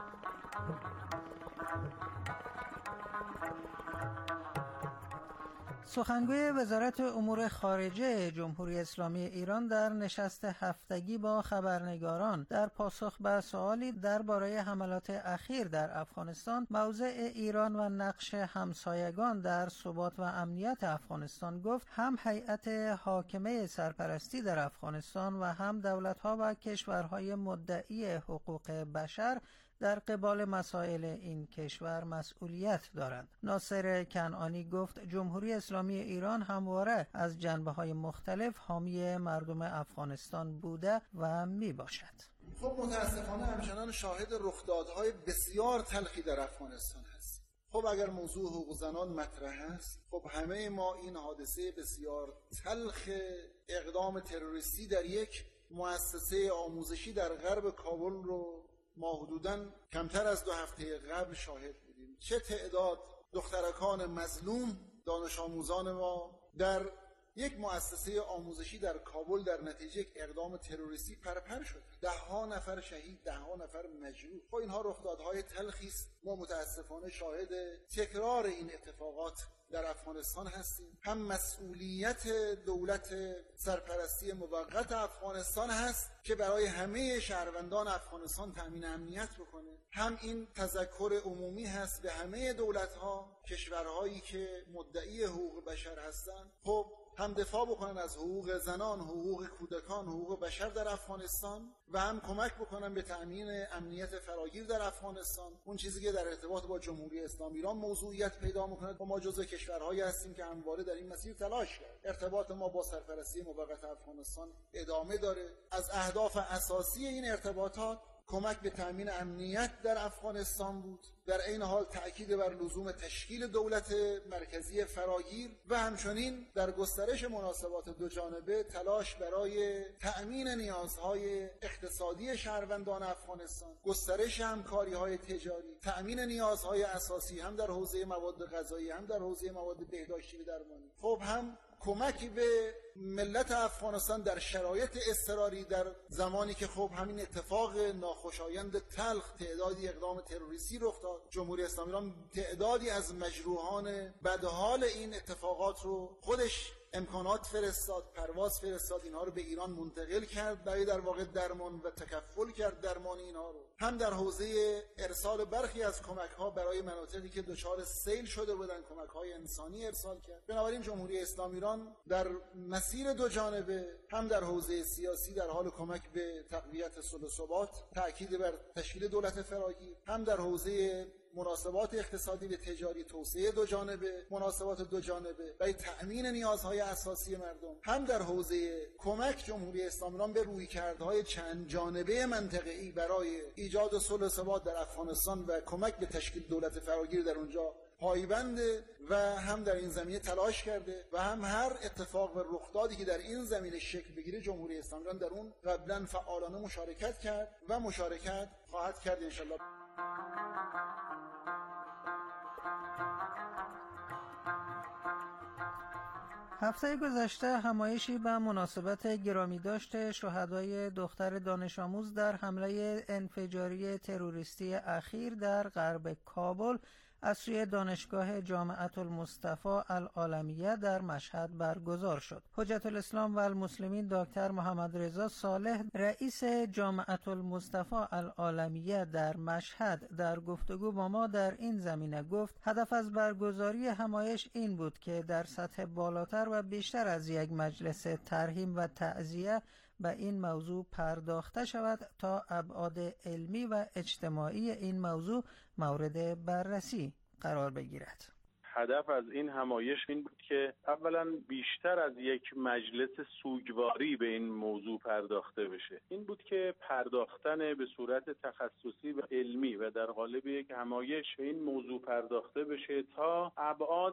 سخنگوی وزارت امور خارجه جمهوری اسلامی ایران در نشست هفتگی با خبرنگاران در پاسخ به سوالی درباره حملات اخیر در افغانستان، موضع ایران و نقش همسایگان در ثبات و امنیت افغانستان گفت هم هیئت حاکمه سرپرستی در افغانستان و هم دولت‌ها و کشورهای مدعی حقوق بشر در قبال مسائل این کشور مسئولیت دارند. ناصر کنعانی گفت جمهوری اسلامی ایران همواره از جنبه‌های مختلف حامی مردم افغانستان بوده و می باشد. خب متاسفانه همچنان شاهد رخدادهای بسیار تلخی در افغانستان هست. خب اگر موضوع حقوق زنان مطرح است، خب همه ما این حادثه بسیار تلخ اقدام تروریستی در یک مؤسسه آموزشی در غرب کابل رو ما حدوداً کمتر از دو هفته قبل شاهد بودیم. چه تعداد دخترکان مظلوم دانش آموزان ما در یک مؤسسه آموزشی در کابل در نتیجه یک اقدام تروریستی پرپر شد، ده ها نفر شهید، ده ها نفر مجروح. خب اینها رخدادهای تلخی است. ما متاسفانه شاهد تکرار این اتفاقات در افغانستان هستیم. هم مسئولیت دولت سرپرستی موقت افغانستان هست که برای همه شهروندان افغانستان تامین امنیت بکنه، هم این تذکر عمومی هست به همه دولت‌ها، کشورهایی که مدعی حقوق بشر هستند، خب هم دفاع بکنن از حقوق زنان، حقوق کودکان، حقوق بشر در افغانستان و هم کمک بکنن به تأمین امنیت فراگیر در افغانستان. اون چیزی که در ارتباط با جمهوری اسلامی ایران موضوعیت پیدا می‌کنه و ما جزو کشورهایی هستیم که همواره در این مسیر تلاش کرد. ارتباط ما با سرپرستی موقت افغانستان ادامه داره. از اهداف اساسی این ارتباطات کمک به تأمین امنیت در افغانستان بود، در این حال تأکید بر لزوم تشکیل دولت مرکزی فراگیر و همچنین در گسترش مناسبات دو جانبه تلاش برای تأمین نیازهای اقتصادی شهروندان افغانستان، گسترش همکاری‌های تجاری، تأمین نیازهای اساسی هم در حوزه مواد غذایی هم در حوزه مواد بهداشتی و درمانی. خب هم کمکی به ملت افغانستان در شرایط اضطراری، در زمانی که خب همین اتفاق ناخوشایند تلخ، تعدادی اقدام تروریستی رخ داد، جمهوری اسلامی ایران تعدادی از مجروحان بدحال این اتفاقات رو خودش امکانات فرستاد، پرواز فرستاد، اینها رو به ایران منتقل کرد برای در واقع درمان و تکفل کرد درمان اینها رو. هم در حوزه ارسال برخی از کمک‌ها برای مناطقی که دچار سیل شده بودن کمک‌های انسانی ارسال کرد. بنابراین جمهوری اسلامی ایران در مسیر دو جانبه هم در حوزه سیاسی در حال کمک به تقویت صلح و ثبات، تأکید بر تشکیل دولت فراگیر، هم در حوزه مناسبات اقتصادی و تجاری، توسعه دو جانبه، مناسبات دو جانبه برای تأمین نیازهای اساسی مردم، هم در حوزه کمک جمهوری اسلامی ایران به رویکردهای چند جانبه منطقه‌ای برای ایجاد صلح و ثبات در افغانستان و کمک به تشکیل دولت فراگیر در اونجا پایبنده و هم در این زمینه تلاش کرده و هم هر اتفاق و رخدادی که در این زمینه شکل بگیره جمهوری اسلامی ایران در اون قبلا فعالانه مشارکت کرد و مشارکت خواهد کرد انشالله. هفته گذشته همایشی به مناسبت گرامی داشت شهدای دختر دانش آموز در حمله انفجاری تروریستی اخیر در غرب کابل از سوی دانشگاه جامعة المصطفى العالمیه در مشهد برگزار شد. حجت الاسلام و المسلمین دکتر محمد رضا صالح رئیس جامعة المصطفى العالمیه در مشهد در گفتگو با ما در این زمینه گفت هدف از برگزاری همایش این بود که در سطح بالاتر و بیشتر از یک مجلس ترحیم و تعزیه به این موضوع پرداخته شود تا ابعاد علمی و اجتماعی این موضوع مورد بررسی قرار بگیرد. هدف از این همایش این بود که اولا بیشتر از یک مجلس سوگواری به این موضوع پرداخته بشه. این بود که پرداختن به صورت تخصصی و علمی و در قالب یک همایش به این موضوع پرداخته بشه تا ابعاد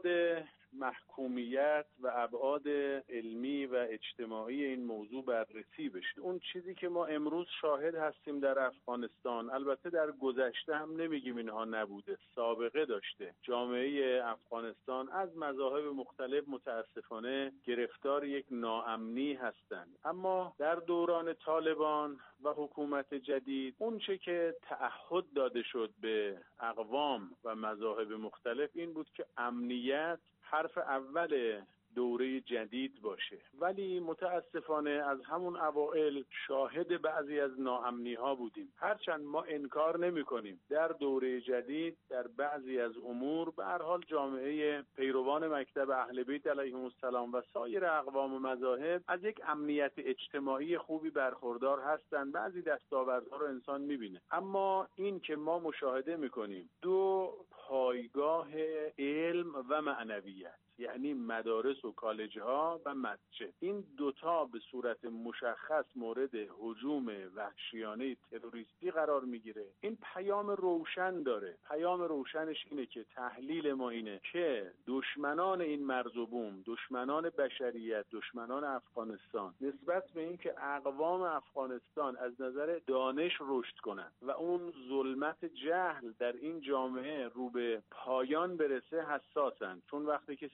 محکومیت و ابعاد علمی و اجتماعی این موضوع بررسی بشه. اون چیزی که ما امروز شاهد هستیم در افغانستان، البته در گذشته هم نمیگیم اینها نبوده، سابقه داشته. جامعه افغانستان از مذاهب مختلف متاسفانه گرفتار یک ناامنی هستند، اما در دوران طالبان و حکومت جدید اون چه که تعهد داده شد به اقوام و مذاهب مختلف این بود که امنیت حرف اول دوره جدید باشه، ولی متاسفانه از همون اوائل شاهد بعضی از ناامنی ها بودیم. هرچند ما انکار نمی کنیم در دوره جدید در بعضی از امور به هر حال جامعه پیروان مکتب اهل بیت علیهم السلام و سایر اقوام و مذاهب از یک امنیت اجتماعی خوبی برخوردار هستند. بعضی دستاوردها رو انسان میبینه، اما این که ما مشاهده میکنیم دو پایگاه علم و معنویت، یعنی مدارس و کالج ها و مسجد، این دوتا به صورت مشخص مورد هجوم وحشیانه تروریستی قرار میگیره. این پیام روشن داره. پیام روشنش اینه که تحلیل ما اینه که دشمنان این مرز و بوم، دشمنان بشریت، دشمنان افغانستان نسبت به این که اقوام افغانستان از نظر دانش رشد کنن و اون ظلمت جهل در این جامعه رو به پایان برسه حساسن، چون وقتی کسی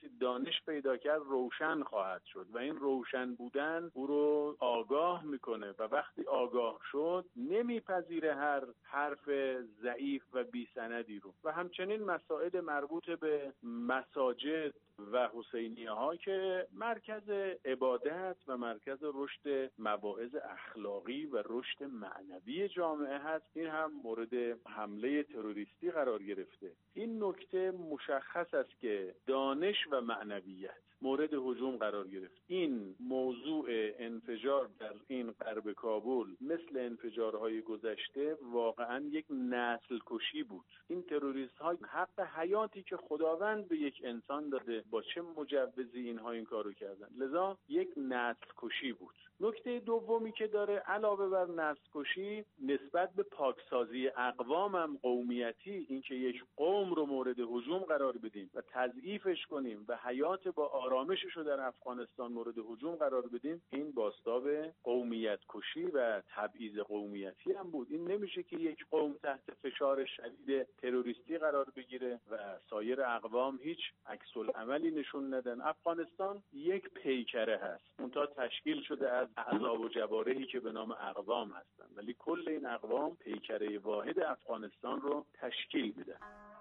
دانش پیدا کرد روشن خواهد شد و این روشن بودن او رو آگاه میکنه و وقتی آگاه شد نمیپذیره هر حرف ضعیف و بی سندی رو. و همچنین مسائل مربوط به مساجد و حسینیه ها که مرکز عبادت و مرکز رشد مواعظ اخلاقی و رشد معنوی جامعه هست، این هم مورد حمله تروریستی قرار گرفته. این نکته مشخص است که دانش و معنویت مورد هجوم قرار گرفت. این موضوع انفجار در این غرب کابل مثل انفجارهای گذشته واقعا یک نسل کشی بود. این تروریست ها حق حیاتی که خداوند به یک انسان داده با چه مجوزی اینها این کارو کردن، لذا یک نسل کشی بود. نکته دومی که داره علاوه بر نسل کشی نسبت به پاکسازی اقوام هم قومیتی، اینکه یک قوم رو مورد هجوم قرار بدیم و تضعیفش کنیم و حیات با آرامشش رو در افغانستان مورد هجوم قرار بدیم، این بازتاب قومیت کشی و تبعیض قومیتی هم بود. این نمیشه که یک قوم تحت فشار شدید تروریستی قرار بگیره و سایر اقوام هیچ عکس العملی نشون ندن. افغانستان یک پیکره هست، اونتا تشکیل شده از اعضا و جوارحی که به نام اقوام هستن، ولی کل این اقوام پیکره واحد افغانستان رو تشکیل میدن.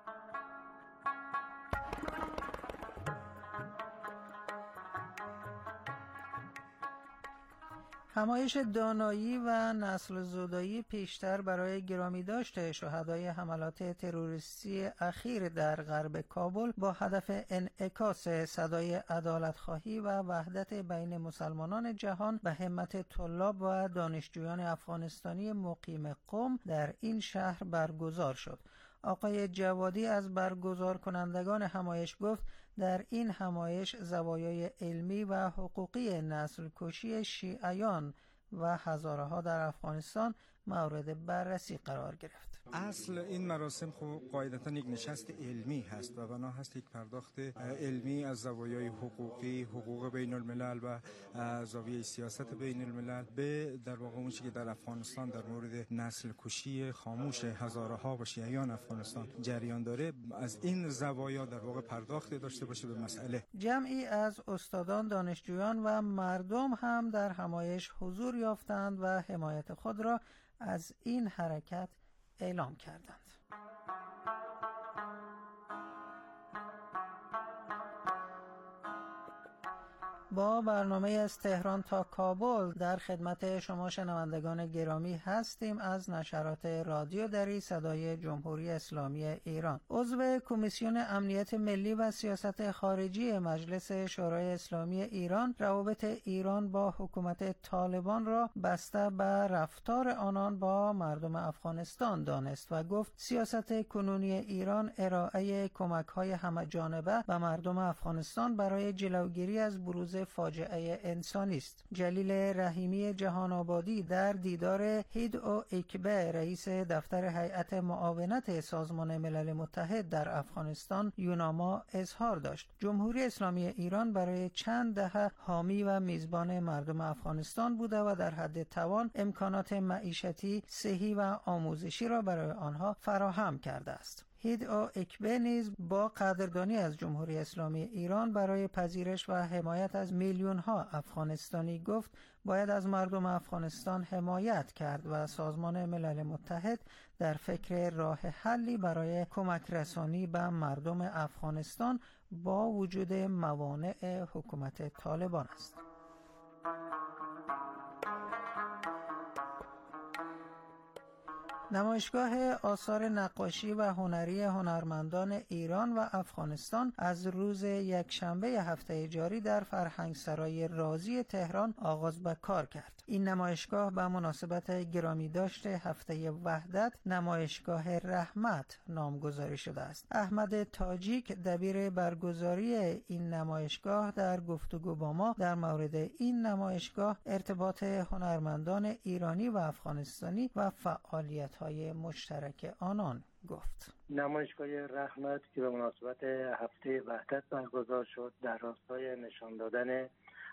همایش دانایی و نسل زدایی پیشتر برای گرامی داشته شهدای حملات تروریستی اخیر در غرب کابل با هدف انعکاس صدای عدالت‌خواهی و وحدت بین مسلمانان جهان و همت طلاب و دانشجویان افغانستانی مقیم قم در این شهر برگزار شد. آقای جوادی از برگزار کنندگان همایش گفت در این همایش زوایای علمی و حقوقی نسل کشی شیعیان و هزاره ها در افغانستان مورد بررسی قرار گرفت. اصل این مراسم خب قاعدتاً یک نشست علمی هست و بنا هست یک پرداخت علمی از زوایای حقوقی، حقوق بین الملل و زاویه سیاست بین الملل به در واقع اون چیزی که در افغانستان در مورد نسل کشی خاموش هزاره ها و شیعیان افغانستان جریان داره، از این زوایا در واقع پرداخت داشته باشه به مسئله. جمعی از استادان، دانشجویان و مردم هم در همایش حضور یافتند و حمایت خود را از این حرکت اعلام کردند. با برنامه از تهران تا کابل در خدمت شما شنوندگان گرامی هستیم از نشرات رادیو دری صدای جمهوری اسلامی ایران. عضو کمیسیون امنیت ملی و سیاست خارجی مجلس شورای اسلامی ایران روابط ایران با حکومت طالبان را بسته بر رفتار آنان با مردم افغانستان دانست و گفت سیاست کنونی ایران ارائه کمک‌های همه‌جانبه به مردم افغانستان برای جلوگیری از بروز فاجعه انسانی است. جلیل رحیمی جهان آبادی در دیدار هید او اکبه رئیس دفتر هیئت معاونت سازمان ملل متحد در افغانستان یوناما اظهار داشت جمهوری اسلامی ایران برای چند دهه حامی و میزبان مردم افغانستان بوده و در حد توان امکانات معیشتی، صحی و آموزشی را برای آنها فراهم کرده است. هید او اکبه نیز با قدردانی از جمهوری اسلامی ایران برای پذیرش و حمایت از میلیون ها افغانستانی گفت باید از مردم افغانستان حمایت کرد و سازمان ملل متحد در فکر راه حلی برای کمک رسانی به مردم افغانستان با وجود موانع حکومت طالبان است. نمایشگاه آثار نقاشی و هنری هنرمندان ایران و افغانستان از روز یکشنبه هفته جاری در فرهنگسرای رازی تهران آغاز به کار کرد. این نمایشگاه به مناسبت گرامی داشته هفته وحدت نمایشگاه رحمت نامگذاری شده است. احمد تاجیک دبیر برگزاری این نمایشگاه در گفتگو با ما در مورد این نمایشگاه، ارتباط هنرمندان ایرانی و افغانستانی و فعالیت های مشترک آنان گفت. نمایشگاه رحمت که به مناسبت هفته وحدت برگزار شد در راستای نشان دادن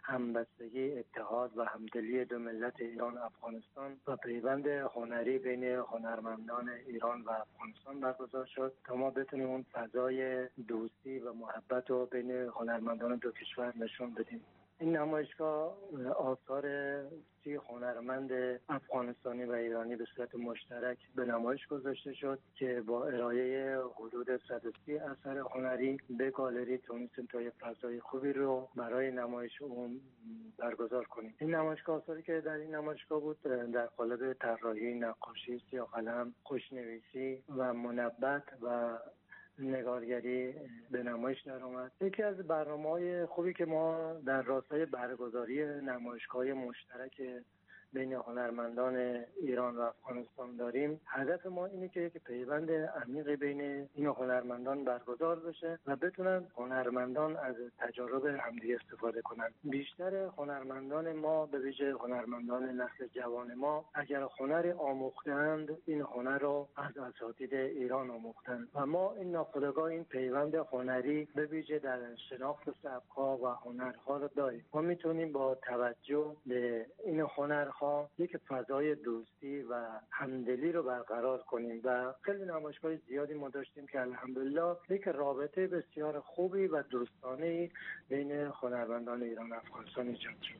همبستگی، اتحاد و همدلی دو ملت ایران افغانستان و پیوند هنری بین هنرمندان ایران و افغانستان برگزار شد تا ما بتونیم اون فضای دوستی و محبت رو بین هنرمندان دو کشور نشون بدیم. این نمایشگاه آثار سی هنرمند افغانستانی و ایرانی به صورت مشترک به نمایش گذاشته شد که با ارائه حدود صد و سی اثر هنری به گالری تونستیم تا یه فضای خوبی رو برای نمایش اون برگزار کنیم. این نمایشگاه آثاری که در این نمایشگاه بود در قالب طراحی، نقاشی، سیاه‌قلم، خوشنویسی و منبت و نگارگری به نمایش در اومد. یکی از برنامه‌های خوبی که ما در راستای برگزاری نمایشگاه مشترک بین هنرمندان ایران و افغانستان داریم، هدف ما اینه که یک پیوند عمیق بین این هنرمندان برگزار بشه و بتونن هنرمندان از تجارب همدیگه استفاده کنن. بیشتر هنرمندان ما، به ویژه هنرمندان نسل جوان ما، اگر هنر آموختند این هنر رو از اساتید ایران آموختند و ما این ناخودآگاه این پیوند هنری به ویژه در شناخت سبک‌ها و هنرها رو داریم. ما میتونیم با توجه به این هنرها یک فضای دوستی و همدلی رو برقرار کنیم و خیلی نمایشگاه زیادی ما داشتیم که الحمدلله یک رابطه بسیار خوبی و دوستانه‌ای بین هنرمندان ایران و افغانستان ایجاد شد.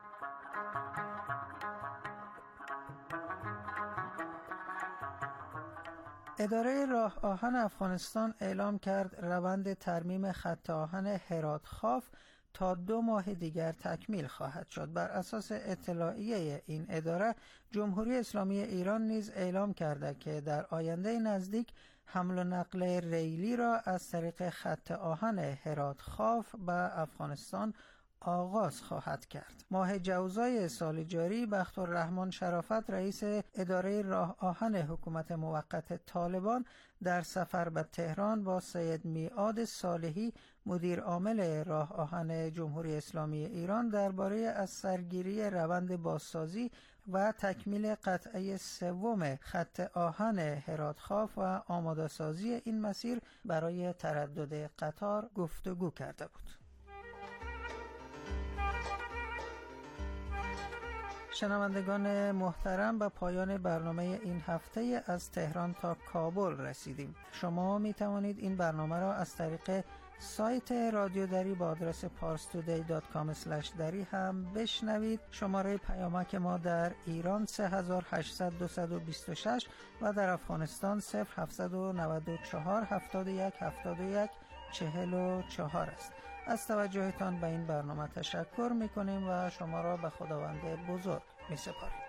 اداره راه آهن افغانستان اعلام کرد روند ترمیم خط آهن هرات خاف تا دو ماه دیگر تکمیل خواهد شد. بر اساس اطلاعیه این اداره، جمهوری اسلامی ایران نیز اعلام کرده که در آینده نزدیک حمل و نقل ریلی را از طریق خط آهن هرات خاف به افغانستان آغاز خواهد کرد. ماه جوزای سال جاری بختالرحمن شرافت، رئیس اداره راه آهن حکومت موقت طالبان، در سفر به تهران با سید میعاد صالحی، مدیر عامل راه آهن جمهوری اسلامی ایران، درباره از سرگیری روند بازسازی و تکمیل قطعه سوم خط آهن هرات خاف و آماده سازی این مسیر برای تردد قطار گفتگو کرده بود. شنوندگان محترم، به پایان برنامه این هفته از تهران تا کابل رسیدیم. شما می توانید این برنامه را از طریق سایت رادیو دری با آدرس پارس تودی دات کام اسلش دری هم بشنوید. شماره پیامک ما در ایران سه هزار و هشتصد دویست و بیست و شش و در افغانستان صفر هفتصد و نود و چهار هفتاد و یک هفتاد و یک چهل و چهار است. از توجهتان به این برنامه تشکر می‌کنیم و شما را به خداوند بزرگ می‌سپاریم.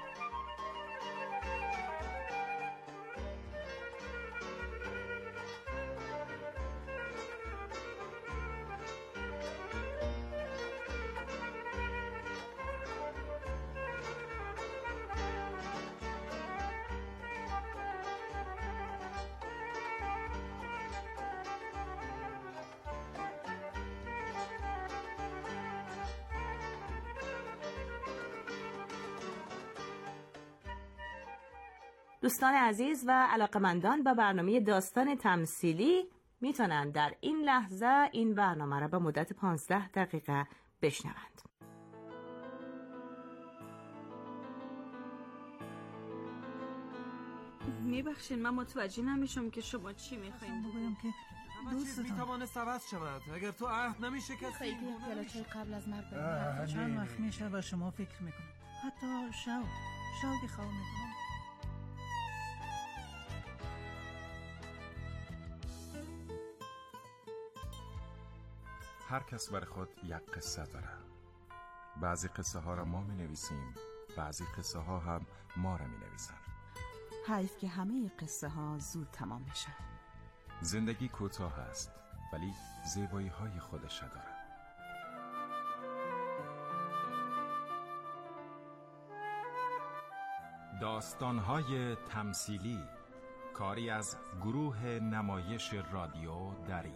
دوستان عزیز و علاقمندان به برنامه داستان تمثیلی میتونن در این لحظه این برنامه را به مدت پانزده دقیقه بشنوند. میبخشین، من متوجه نمیشم که شما چی میخواین. بگویم که دوست میتوانست عوض شود اگر تو عهد نمیشکستی. خیلی پیاله‌چای قبل از مرگ برم. چند وقت میشه و شما فکر میکنم، حتی شو شو که خواه میکنم. هر کس بر خود یک قصه داره. بعضی قصه ها را ما می نویسیم، بعضی قصه ها هم ما را می نویسن. حیف که همه قصه ها زود تمام میشن. زندگی کوتاه است ولی زیبایی های خودش داره. داستان های تمثیلی، کاری از گروه نمایش رادیو دری.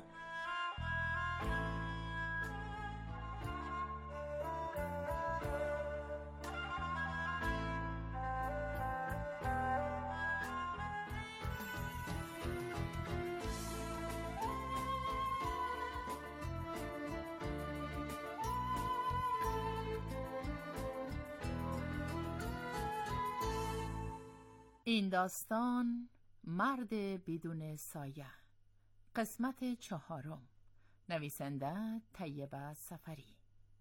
این داستان مرد بدون سایه، قسمت چهارم، نویسنده طیبه سفری.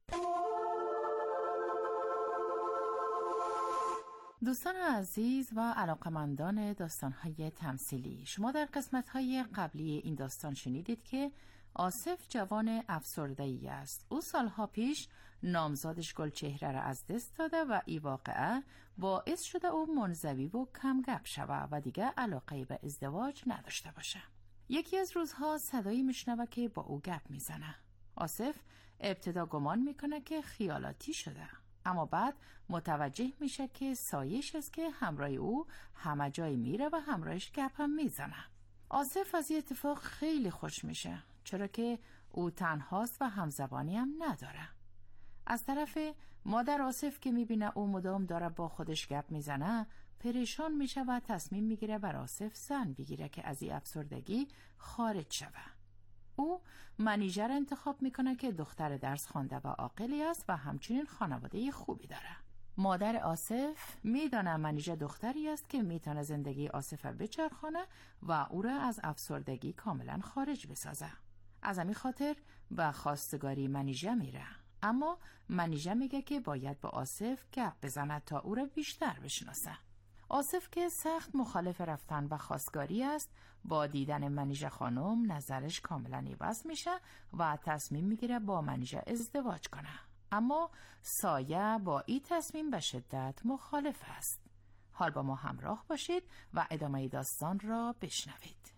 دوستان عزیز و علاقمندان داستان‌های تمثیلی، شما در قسمت‌های قبلی این داستان شنیدید که آصف جوان افسرده‌ای است. او سالها پیش نامزادش گلچهره را از دست داده و این واقعه باعث شده او منزوی و کم گپ شود و دیگه علاقه به ازدواج نداشته باشه. یکی از روزها صدایی میشنوه که با او گپ میزنه. آصف ابتدا گمان میکنه که خیالاتی شده، اما بعد متوجه میشه که سایش است که همراه او همه جای میره و همراهش گپ هم میزنه. آصف از این اتفاق خیلی خوش میشه، چرا که او تنهاست و همزبانی هم نداره. از طرف مادر آصف که میبینه او مدام داره با خودش گپ میزنه پریشان میشه و تصمیم میگیره بر آصف زن بگیره که از این افسردگی خارج شوه. او منیجر انتخاب میکنه که دختر درس خوانده و عاقلی است و همچنین خانواده خوبی داره. مادر آصف میدانه منیجر دختری است که میتونه زندگی آصف بچرخانه و او را از افسردگی کاملا خارج بسازه. از همین خاطر به خواستگاری منیجر میره، اما منیجر میگه که باید با آصف گپ بزنه تا او را بیشتر بشناسه. آصف که سخت مخالف رفتن و خواستگاری است، با دیدن منیژه خانم نظرش کاملا عوض میشه و تصمیم میگیره با منیژه ازدواج کنه. اما سایه با این تصمیم به شدت مخالف است. حال با ما همراه باشید و ادامه داستان را بشنوید.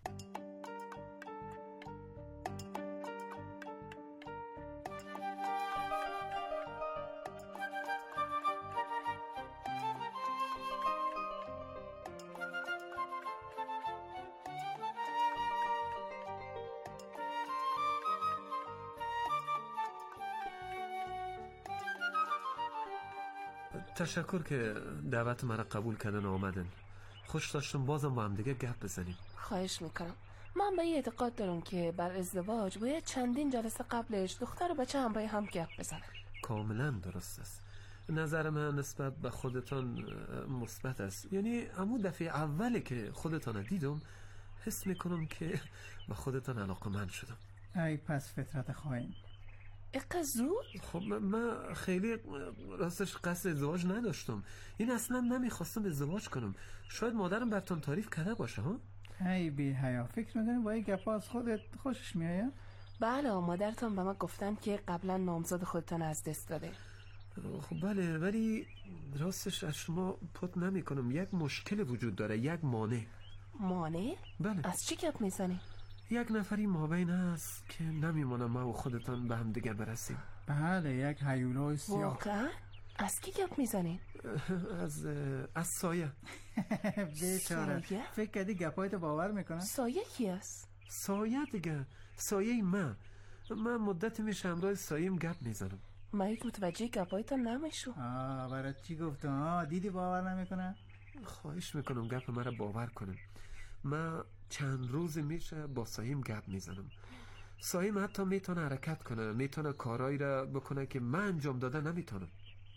تشکر که دعوت من را قبول کردن و آمدن. خوش داشتم بازم با هم دیگه گپ بزنیم. خواهش میکنم. من به این اعتقاد دارم که بر ازدواج باید چندین جلسه قبلش دختر و بچه هم باید هم گپ بزنن. کاملا درست است. نظر من نسبت به خودتان مثبت است. یعنی همون دفعه اولی که خودتان دیدم حس میکنم که به خودتان علاقه‌مند شدم. ای پس فطرت خواهیم اقا زود؟ خب من خیلی راستش قصد ازدواج نداشتم. این اصلا نمیخواستم ازدواج کنم. شاید مادرم برتان تعریف کرده باشه ها؟ ای بی حیا، فکر میکنی با این گپا از خودت خوشش میآید؟ بله، مادرتان به من گفتن که قبلا نامزاد خودتان از دست داده. خب بله، ولی راستش از شما پت نمی کنم. یک مشکل وجود داره، یک مانع. مانع؟ بله. از چی گپ میزنی؟ یک نفری مابین هست که نمیمونه ما و خودتان به هم دیگه برسیم. بله، یک هیولای سیاه. واقعا؟ از کی گپ میزنی؟ از از سایه. بیچاره، فکر کردی گپایت باور میکنن؟ سایه کی است؟ سایه دیگه، سایه من. من مدت میشه همراه سایه‌ام گپ میزنم. من یک متوجه گپایت نمیشم. آه برای چی گفتم؟ آه دیدی باور نمیکنن؟ خواهش میکنم گپ مرا باور کنم. من چند روز میشه با ساییم گپ میزنم. ساییم حتی میتونه حرکت کنه، میتونه کارایی را بکنه که من انجام داده نمیتونم.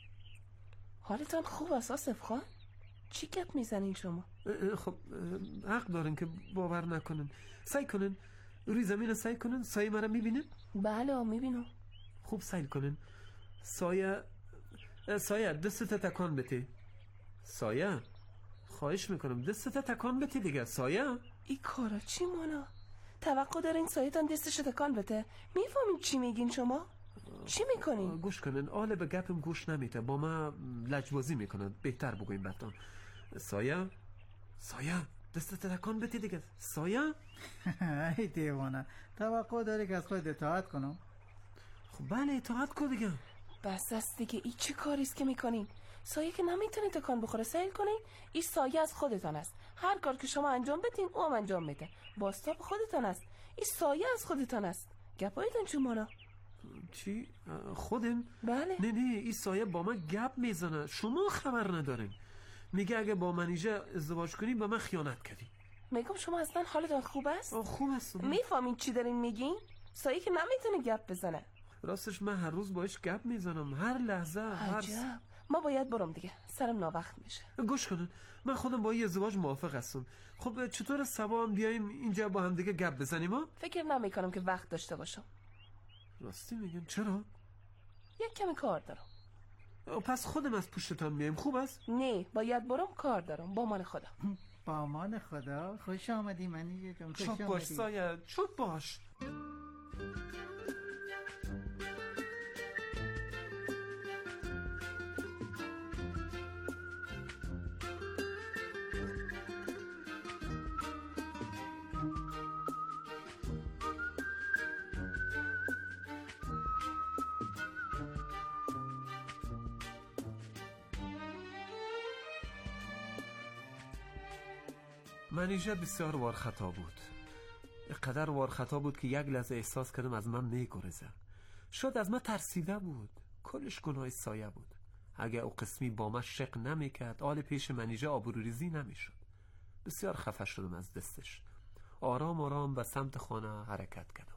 حالتان خوب است آصف خان؟ چی گپ میزنین شما؟ خب حق دارن که باور نکنن. سعی کنن روی زمین سعی کنن. سایه مرا میبینن؟ بله میبینم. خوب سعی کنن. سایه سایه دستت تکان بده. سایه خواهش میکنم دستت تکان بده دیگه. سایه این کارا چی مانا؟ توقع دارین سایتان دستش تکان بده؟ میفهمین چی میگین شما؟ چی میکنین؟ گوش کنن، آله به گپم گوش نمیده، با ما لجبازی میکنن. بهتر بگویم براتون. سایه سایه دستت تکان بده دیگه. سایه ای دیوانه، توقع داری که از خود اطاعت کنم؟ خب بله اطاعت کن دیگه. بس است دیگه. این چه کاریست که میکنین؟ سایه که نمیتونه تکان بخوره. سیل کنین. این سایه از خودتان است. هر کار که شما انجام بدین او هم انجام میده. باستاب خودتان است. این سایه از خودتان است. گپایتان چون مانا؟ چی؟ خودم؟ بله. نه نه، این سایه با من گپ میزنه، شما خبر ندارین. میگه اگه با منیژه ازدواج کنی با من خیانت کردی. میگم شما اصلا حالتان خوب است؟ خوب است. میفهمین چی دارین میگین؟ سایه که نمیتونه گپ بزنه. راستش من هر روز باش گپ میزنم، هر لحظه. عجب. ما باید برم دیگه، سرم ناوقت میشه. گوش کنن، من خودم با این ازدواج موافق هستم. خب چطور صبا هم بیایم اینجا با هم دیگه گپ بزنیم ها؟ فکر نمیکنم که وقت داشته باشم. راستی میگم؟ چرا؟ یک کمی کار دارم. پس خودم از پشتتان میایم، خوب است؟ نه، باید برم، کار دارم. با من خدا. با من خدا. خوش آمدی منیژه جان. چوب باش سایه، چوب باش. منیژه بسیار وار خطا بود. قدر وار خطا بود که یک لحظه احساس کردم از من میگرزه. شاید از من ترسیده بود. کلش گناه سایه بود. اگه او قسمی با من شق نمیکرد، آل پیش منیژه آبروریزی نمیشد. بسیار خفه شدم از دستش. آرام آرام به سمت خانه حرکت کردم.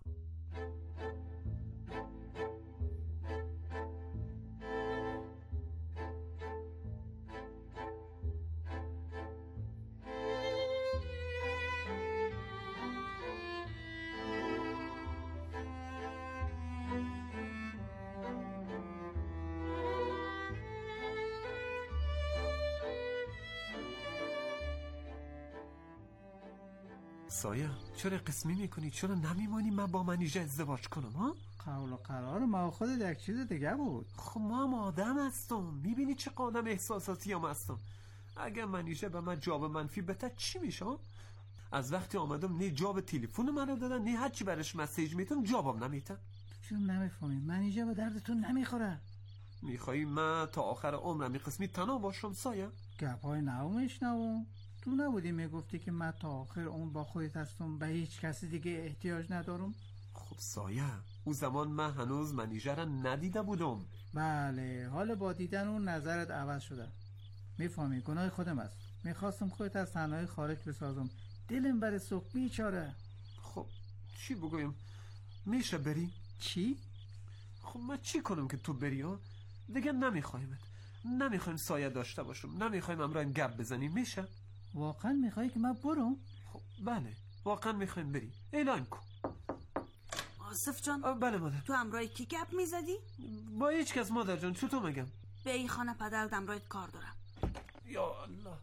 سایه، چرا قسمی میکنی؟ چرا نمیمانی من با منیژه ازدواج کنم ها؟ قول و قرار ما خود یک چیز دیگه بود. خب ما هم آدم هستم، میبینی چه آدم احساساتی هم هستم. اگر منیژه به من جواب منفی بده چی میشه؟ از وقتی آمدم نه جواب تلفن منو دادن، نه هرچی برش مسیج میتونم جوابم نمیتن. چون نمیفهمی منیژه به دردتون نمیخوره. میخوایی من تا آخر عمرم این قسمی تنها باشم سایه؟ گپای نو میشنوم. تو نبودی میگفتی که من تا آخر اون با خودت هستم، به هیچ کسی دیگه احتیاج ندارم؟ خب سایه، اون زمان من هنوز منیژه را ندیده بودم. بله، حالا با دیدن اون نظرت عوض شده. میفهمی گناه خودم است. میخواستم خودت از تنهایی خارج بسازم، دلم بر سوخت بیچاره. خب چی بگویم؟ میشه بری؟ چی؟ خب من چی کنم که تو بری ها؟ دیگه نمیخوایمت، نمیخوایم سایه داشته باشم، نمیخوایم امرا این گپ بزنیم. میشه؟ واقعا میخوایی که من برم؟ خب بله، واقعا میخوایم بری. اعلان کن. آصف جان. بله مادر. تو امرای کی گپ میزدی؟ با هیچ کس مادر جان. چطور میگم؟ به این خانه پدر امرایت کار دارم. یا الله.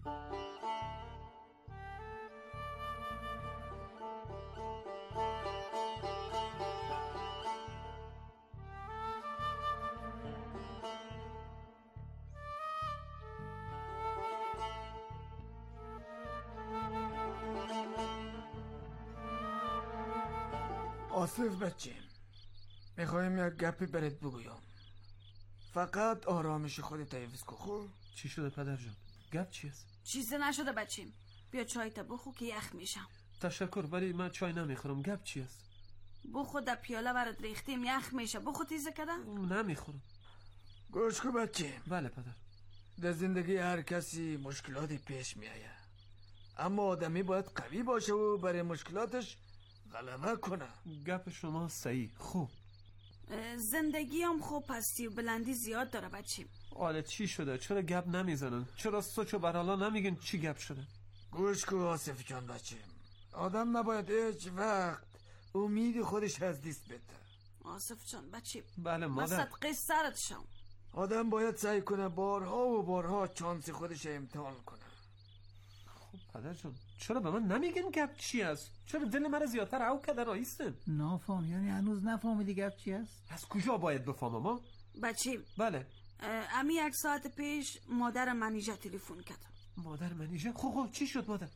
آصف بچه، میخوایم یک گپی برات بگویم. فقط آرامش خودت حفظ کن. خوب؟ چی شده پدر جان؟ گپ چی است؟ چیزی نشده بچیم. بیا چای تا بخو که یخ میشم. تشکر، ولی من چای نمیخورم. گپ چی است؟ بخو در پیاله برات ریختیم، یخ میشه. بخو تیزه کده؟ نمیخورم. گوش کن بچه. بله پدر. در زندگی هر کسی مشکلاتی پیش میآید، اما آدمی باید قوی باشه و برای مشکلاتش غلبه کنه. گپ شما صحیح. خوب. زندگی هم خوب پستی و بلندی زیاد داره بچیم. آله چی شده؟ چرا گپ نمیزنن؟ چرا سوچ و برالا نمیگن چی گپ شده؟ گوش کن آصف جان بچیم، آدم نباید هیچ وقت امید خودش از دست بده. آصف جان بچیم. بله مادر. من صدقه سرت شم. آدم باید سعی کنه بارها و بارها چانس خودش امتحان کنه. خب پدر جان، چرا به من نمیگن گپ چی است؟ چرا دل من زیادتر او کده رایستن؟ نفهم، یعنی هنوز نفهمیدی گپ چی است؟ از کجا باید بفهمم ها؟ بچیم. بله. امی یک ساعت پیش مادر منیژه تلفن کرد. مادر منیژه؟ خب خب چی شد مادر؟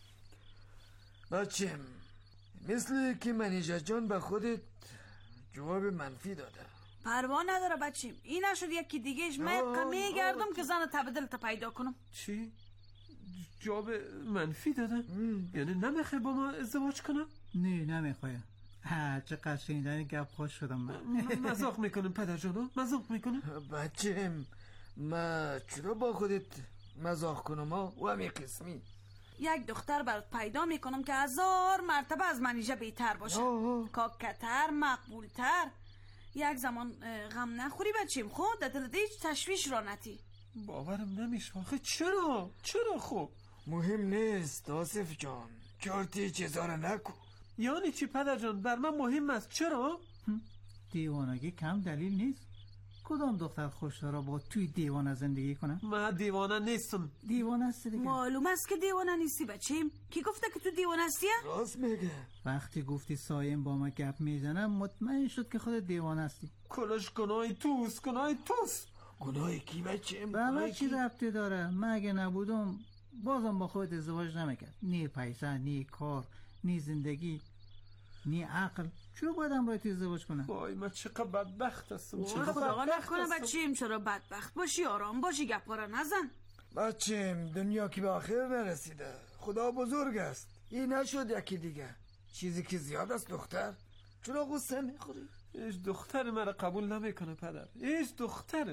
بچیم، مثل که منیژه جان به خودت جواب منفی داده. پروا نداره بچیم، این نشد یکی دیگهش. من میگردم که زن تبدیل تا پیدا کنم. چی؟ جواب منفی دادن؟ یعنی نمیخوای با ما ازدواج کنم؟ نه نمیخوایم. ها چقدر شنیدن گپ خوش شدم من. مزاق میکنم پدر جانو، مزاق میکنم. بچم، ما چرا با خودت مزاق کنم ها؟ و همی قسمی یک دختر برات پیدا میکنم که هزار مرتبه از منیژه بهتر باشه، کاکتر، مقبولتر. یک زمان غم نخوری بچیم. خود در دلت هیچ تشویش را نتی. باورم نمیشه آخه. چرا؟ چرا خب؟ مهم نیست آصف جان، چرتی چیزا رو نکن. یعنی چی پدر جان؟ بر من مهم است. چرا؟ دیوانگی کم دلیل نیست. کدام دختر خوش داره با توی دیوانه زندگی کنه؟ من دیوانه نیستم. دیوانه است دیگه. معلوم است که دیوانه نیستی بچیم. کی گفته که تو دیوانه هستی؟ راست میگه. وقتی گفتی سایم با ما گپ میزنه مطمئن شد که خود دیوانه هستی. کلش گناه توست، گناه توست. گناه کی بچیم؟ به من چی ربطی داره؟ من اگه نبودم بازم با خودت ازدواج نمیکرد. نی پیسه، نی کار، نی زندگی، نی عقل. چرا باید هم باید ازدواج کنم؟ وای من چقدر بدبخت هستم. چقدر خدا بدبخت نکنه هستم. بچیم. چرا بدبخت باشی؟ آرام باشی، گپا رو نزن. بچیم دنیا که به آخر نرسیده. خدا بزرگ است. این نشد یکی دیگه. چیزی که زیاد است دختر. چرا غصه میخوری؟ هیچ دختر مرا قبول نمیکنه پدر. هیچ دختر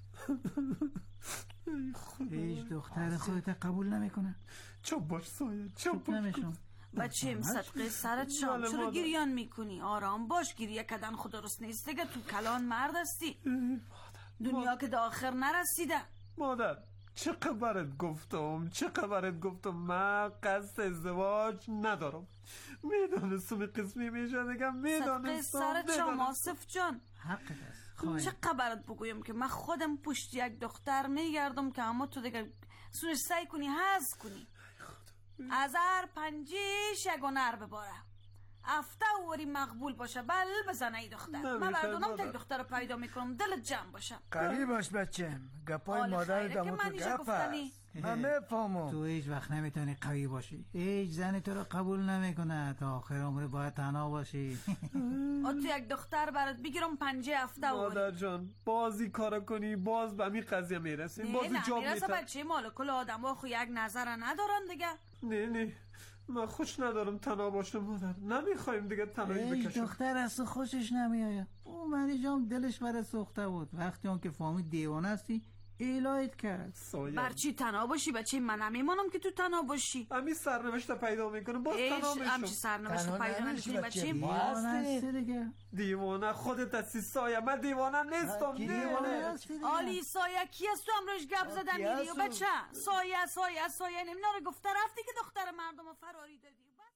هیچ دختر خودت قبول نمیکنه. چوب باش سایه، چوب باش. نمیشم. بچیم صدقه سرت شام. چرا گریان میکنی؟ آرام باش. گریه کدن خود درست نیست دیگه. تو کلان مرد هستی. دنیا که دا آخر نرسیده. مادر چه خبرت گفتم؟ چه خبرت گفتم؟ من قصد ازدواج ندارم. میدانستم قسمی میشه دیگه. میدانستم. صدقه سرت شام آصف جان. حقت است. چه خبرت بگویم که من خودم پشت یک دختر میگردم که اما تو دیگه سوش سعی کنی حذف کنی. از هر پنجیش یک نر بباره. افته اوری مقبول باشه بل بزنه ای دختر. من بردونم تا یک دختر رو پیدا میکنم دلت جمع باشه. قوی باش بچم. گپای مادر دمو تو گپ هست. من میفهمم. تو هیچ وقت نمیتونی قوی باشی. هیچ زنی تو رو قبول نمیکنه. تا آخر عمر باید تنها باشی. تو یک دختر برات بگیرم پنجه هفته اوری. مادر جان بازی کار کنی باز به همین قضیه میرسیم. باز نه جواب میرسه میتر. بچه مال کل آدم ها خو یک نظر ندارن دیگه. نه نه من خوش ندارم تنها باشم مادر. نمیخوایم دیگه تنهایی هیچ بکشم. دختر از تو خوشش نمیآید. اون منی جام دلش برای سوخته بود. وقتی اون که فهمید دیوانه هستی ایلایت کرد. بر چی تنها باشی بچه؟ من نمیمانم که تو تنها باشی. همین سرنوشت پیدا میکنه باز تنها میشم. همچی سرنوشت پیدا نمیشی بچه؟ دیوانه دیوانه خودت هستی سایه. من دیوانه نیستم. دیوانه آلی سایه کی است؟ تو امروز گپ زدن میری و بچه سایه سایه سایه نمینا رو گفته رفتی که دختر مردم رو فراری دادی.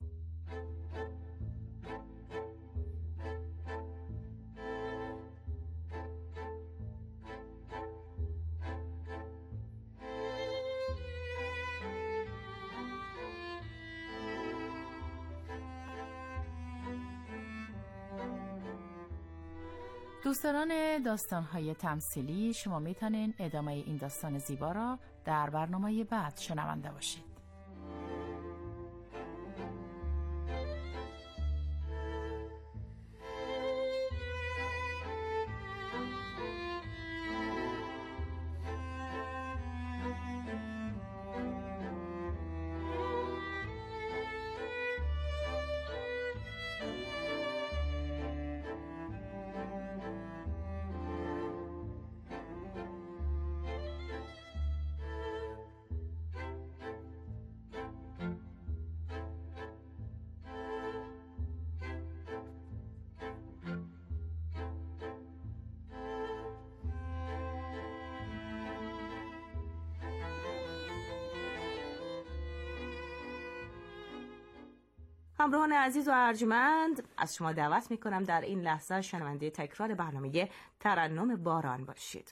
دوستان داستان‌های تمثیلی، شما میتونین ادامه این داستان زیبا را در برنامه بعد شنونده باشید. همراهان عزیز و ارجمند، از شما دعوت میکنم در این لحظه شنونده تکرار برنامه ترنم باران باشید.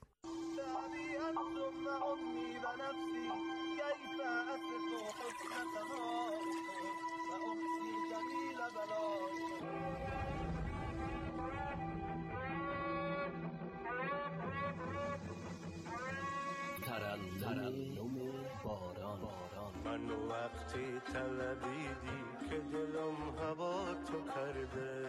ترنم باران. من وقتی طلبیدی که دلم هوا تو کرده،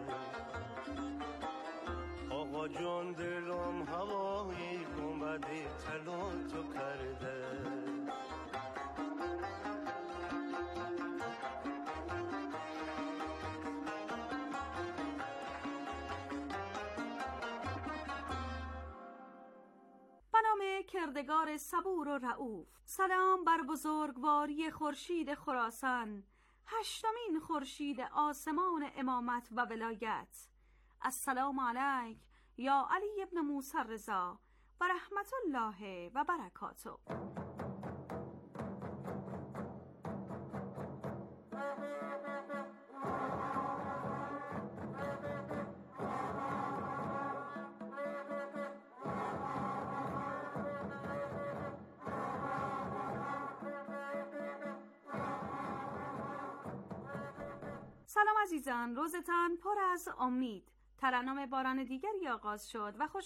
آقا جان دلم هوایی گنبدی طلا تو کرده. کردگار صبور و رؤوف، سلام بر بزرگواری خورشید خراسان، هشتمین خورشید آسمان امامت و ولایت. السلام علیک یا علی ابن موسی رضا و رحمت الله و برکاته. سلام عزیزان، روزتان پر از امید. ترنم باران دیگری آغاز شد و خوش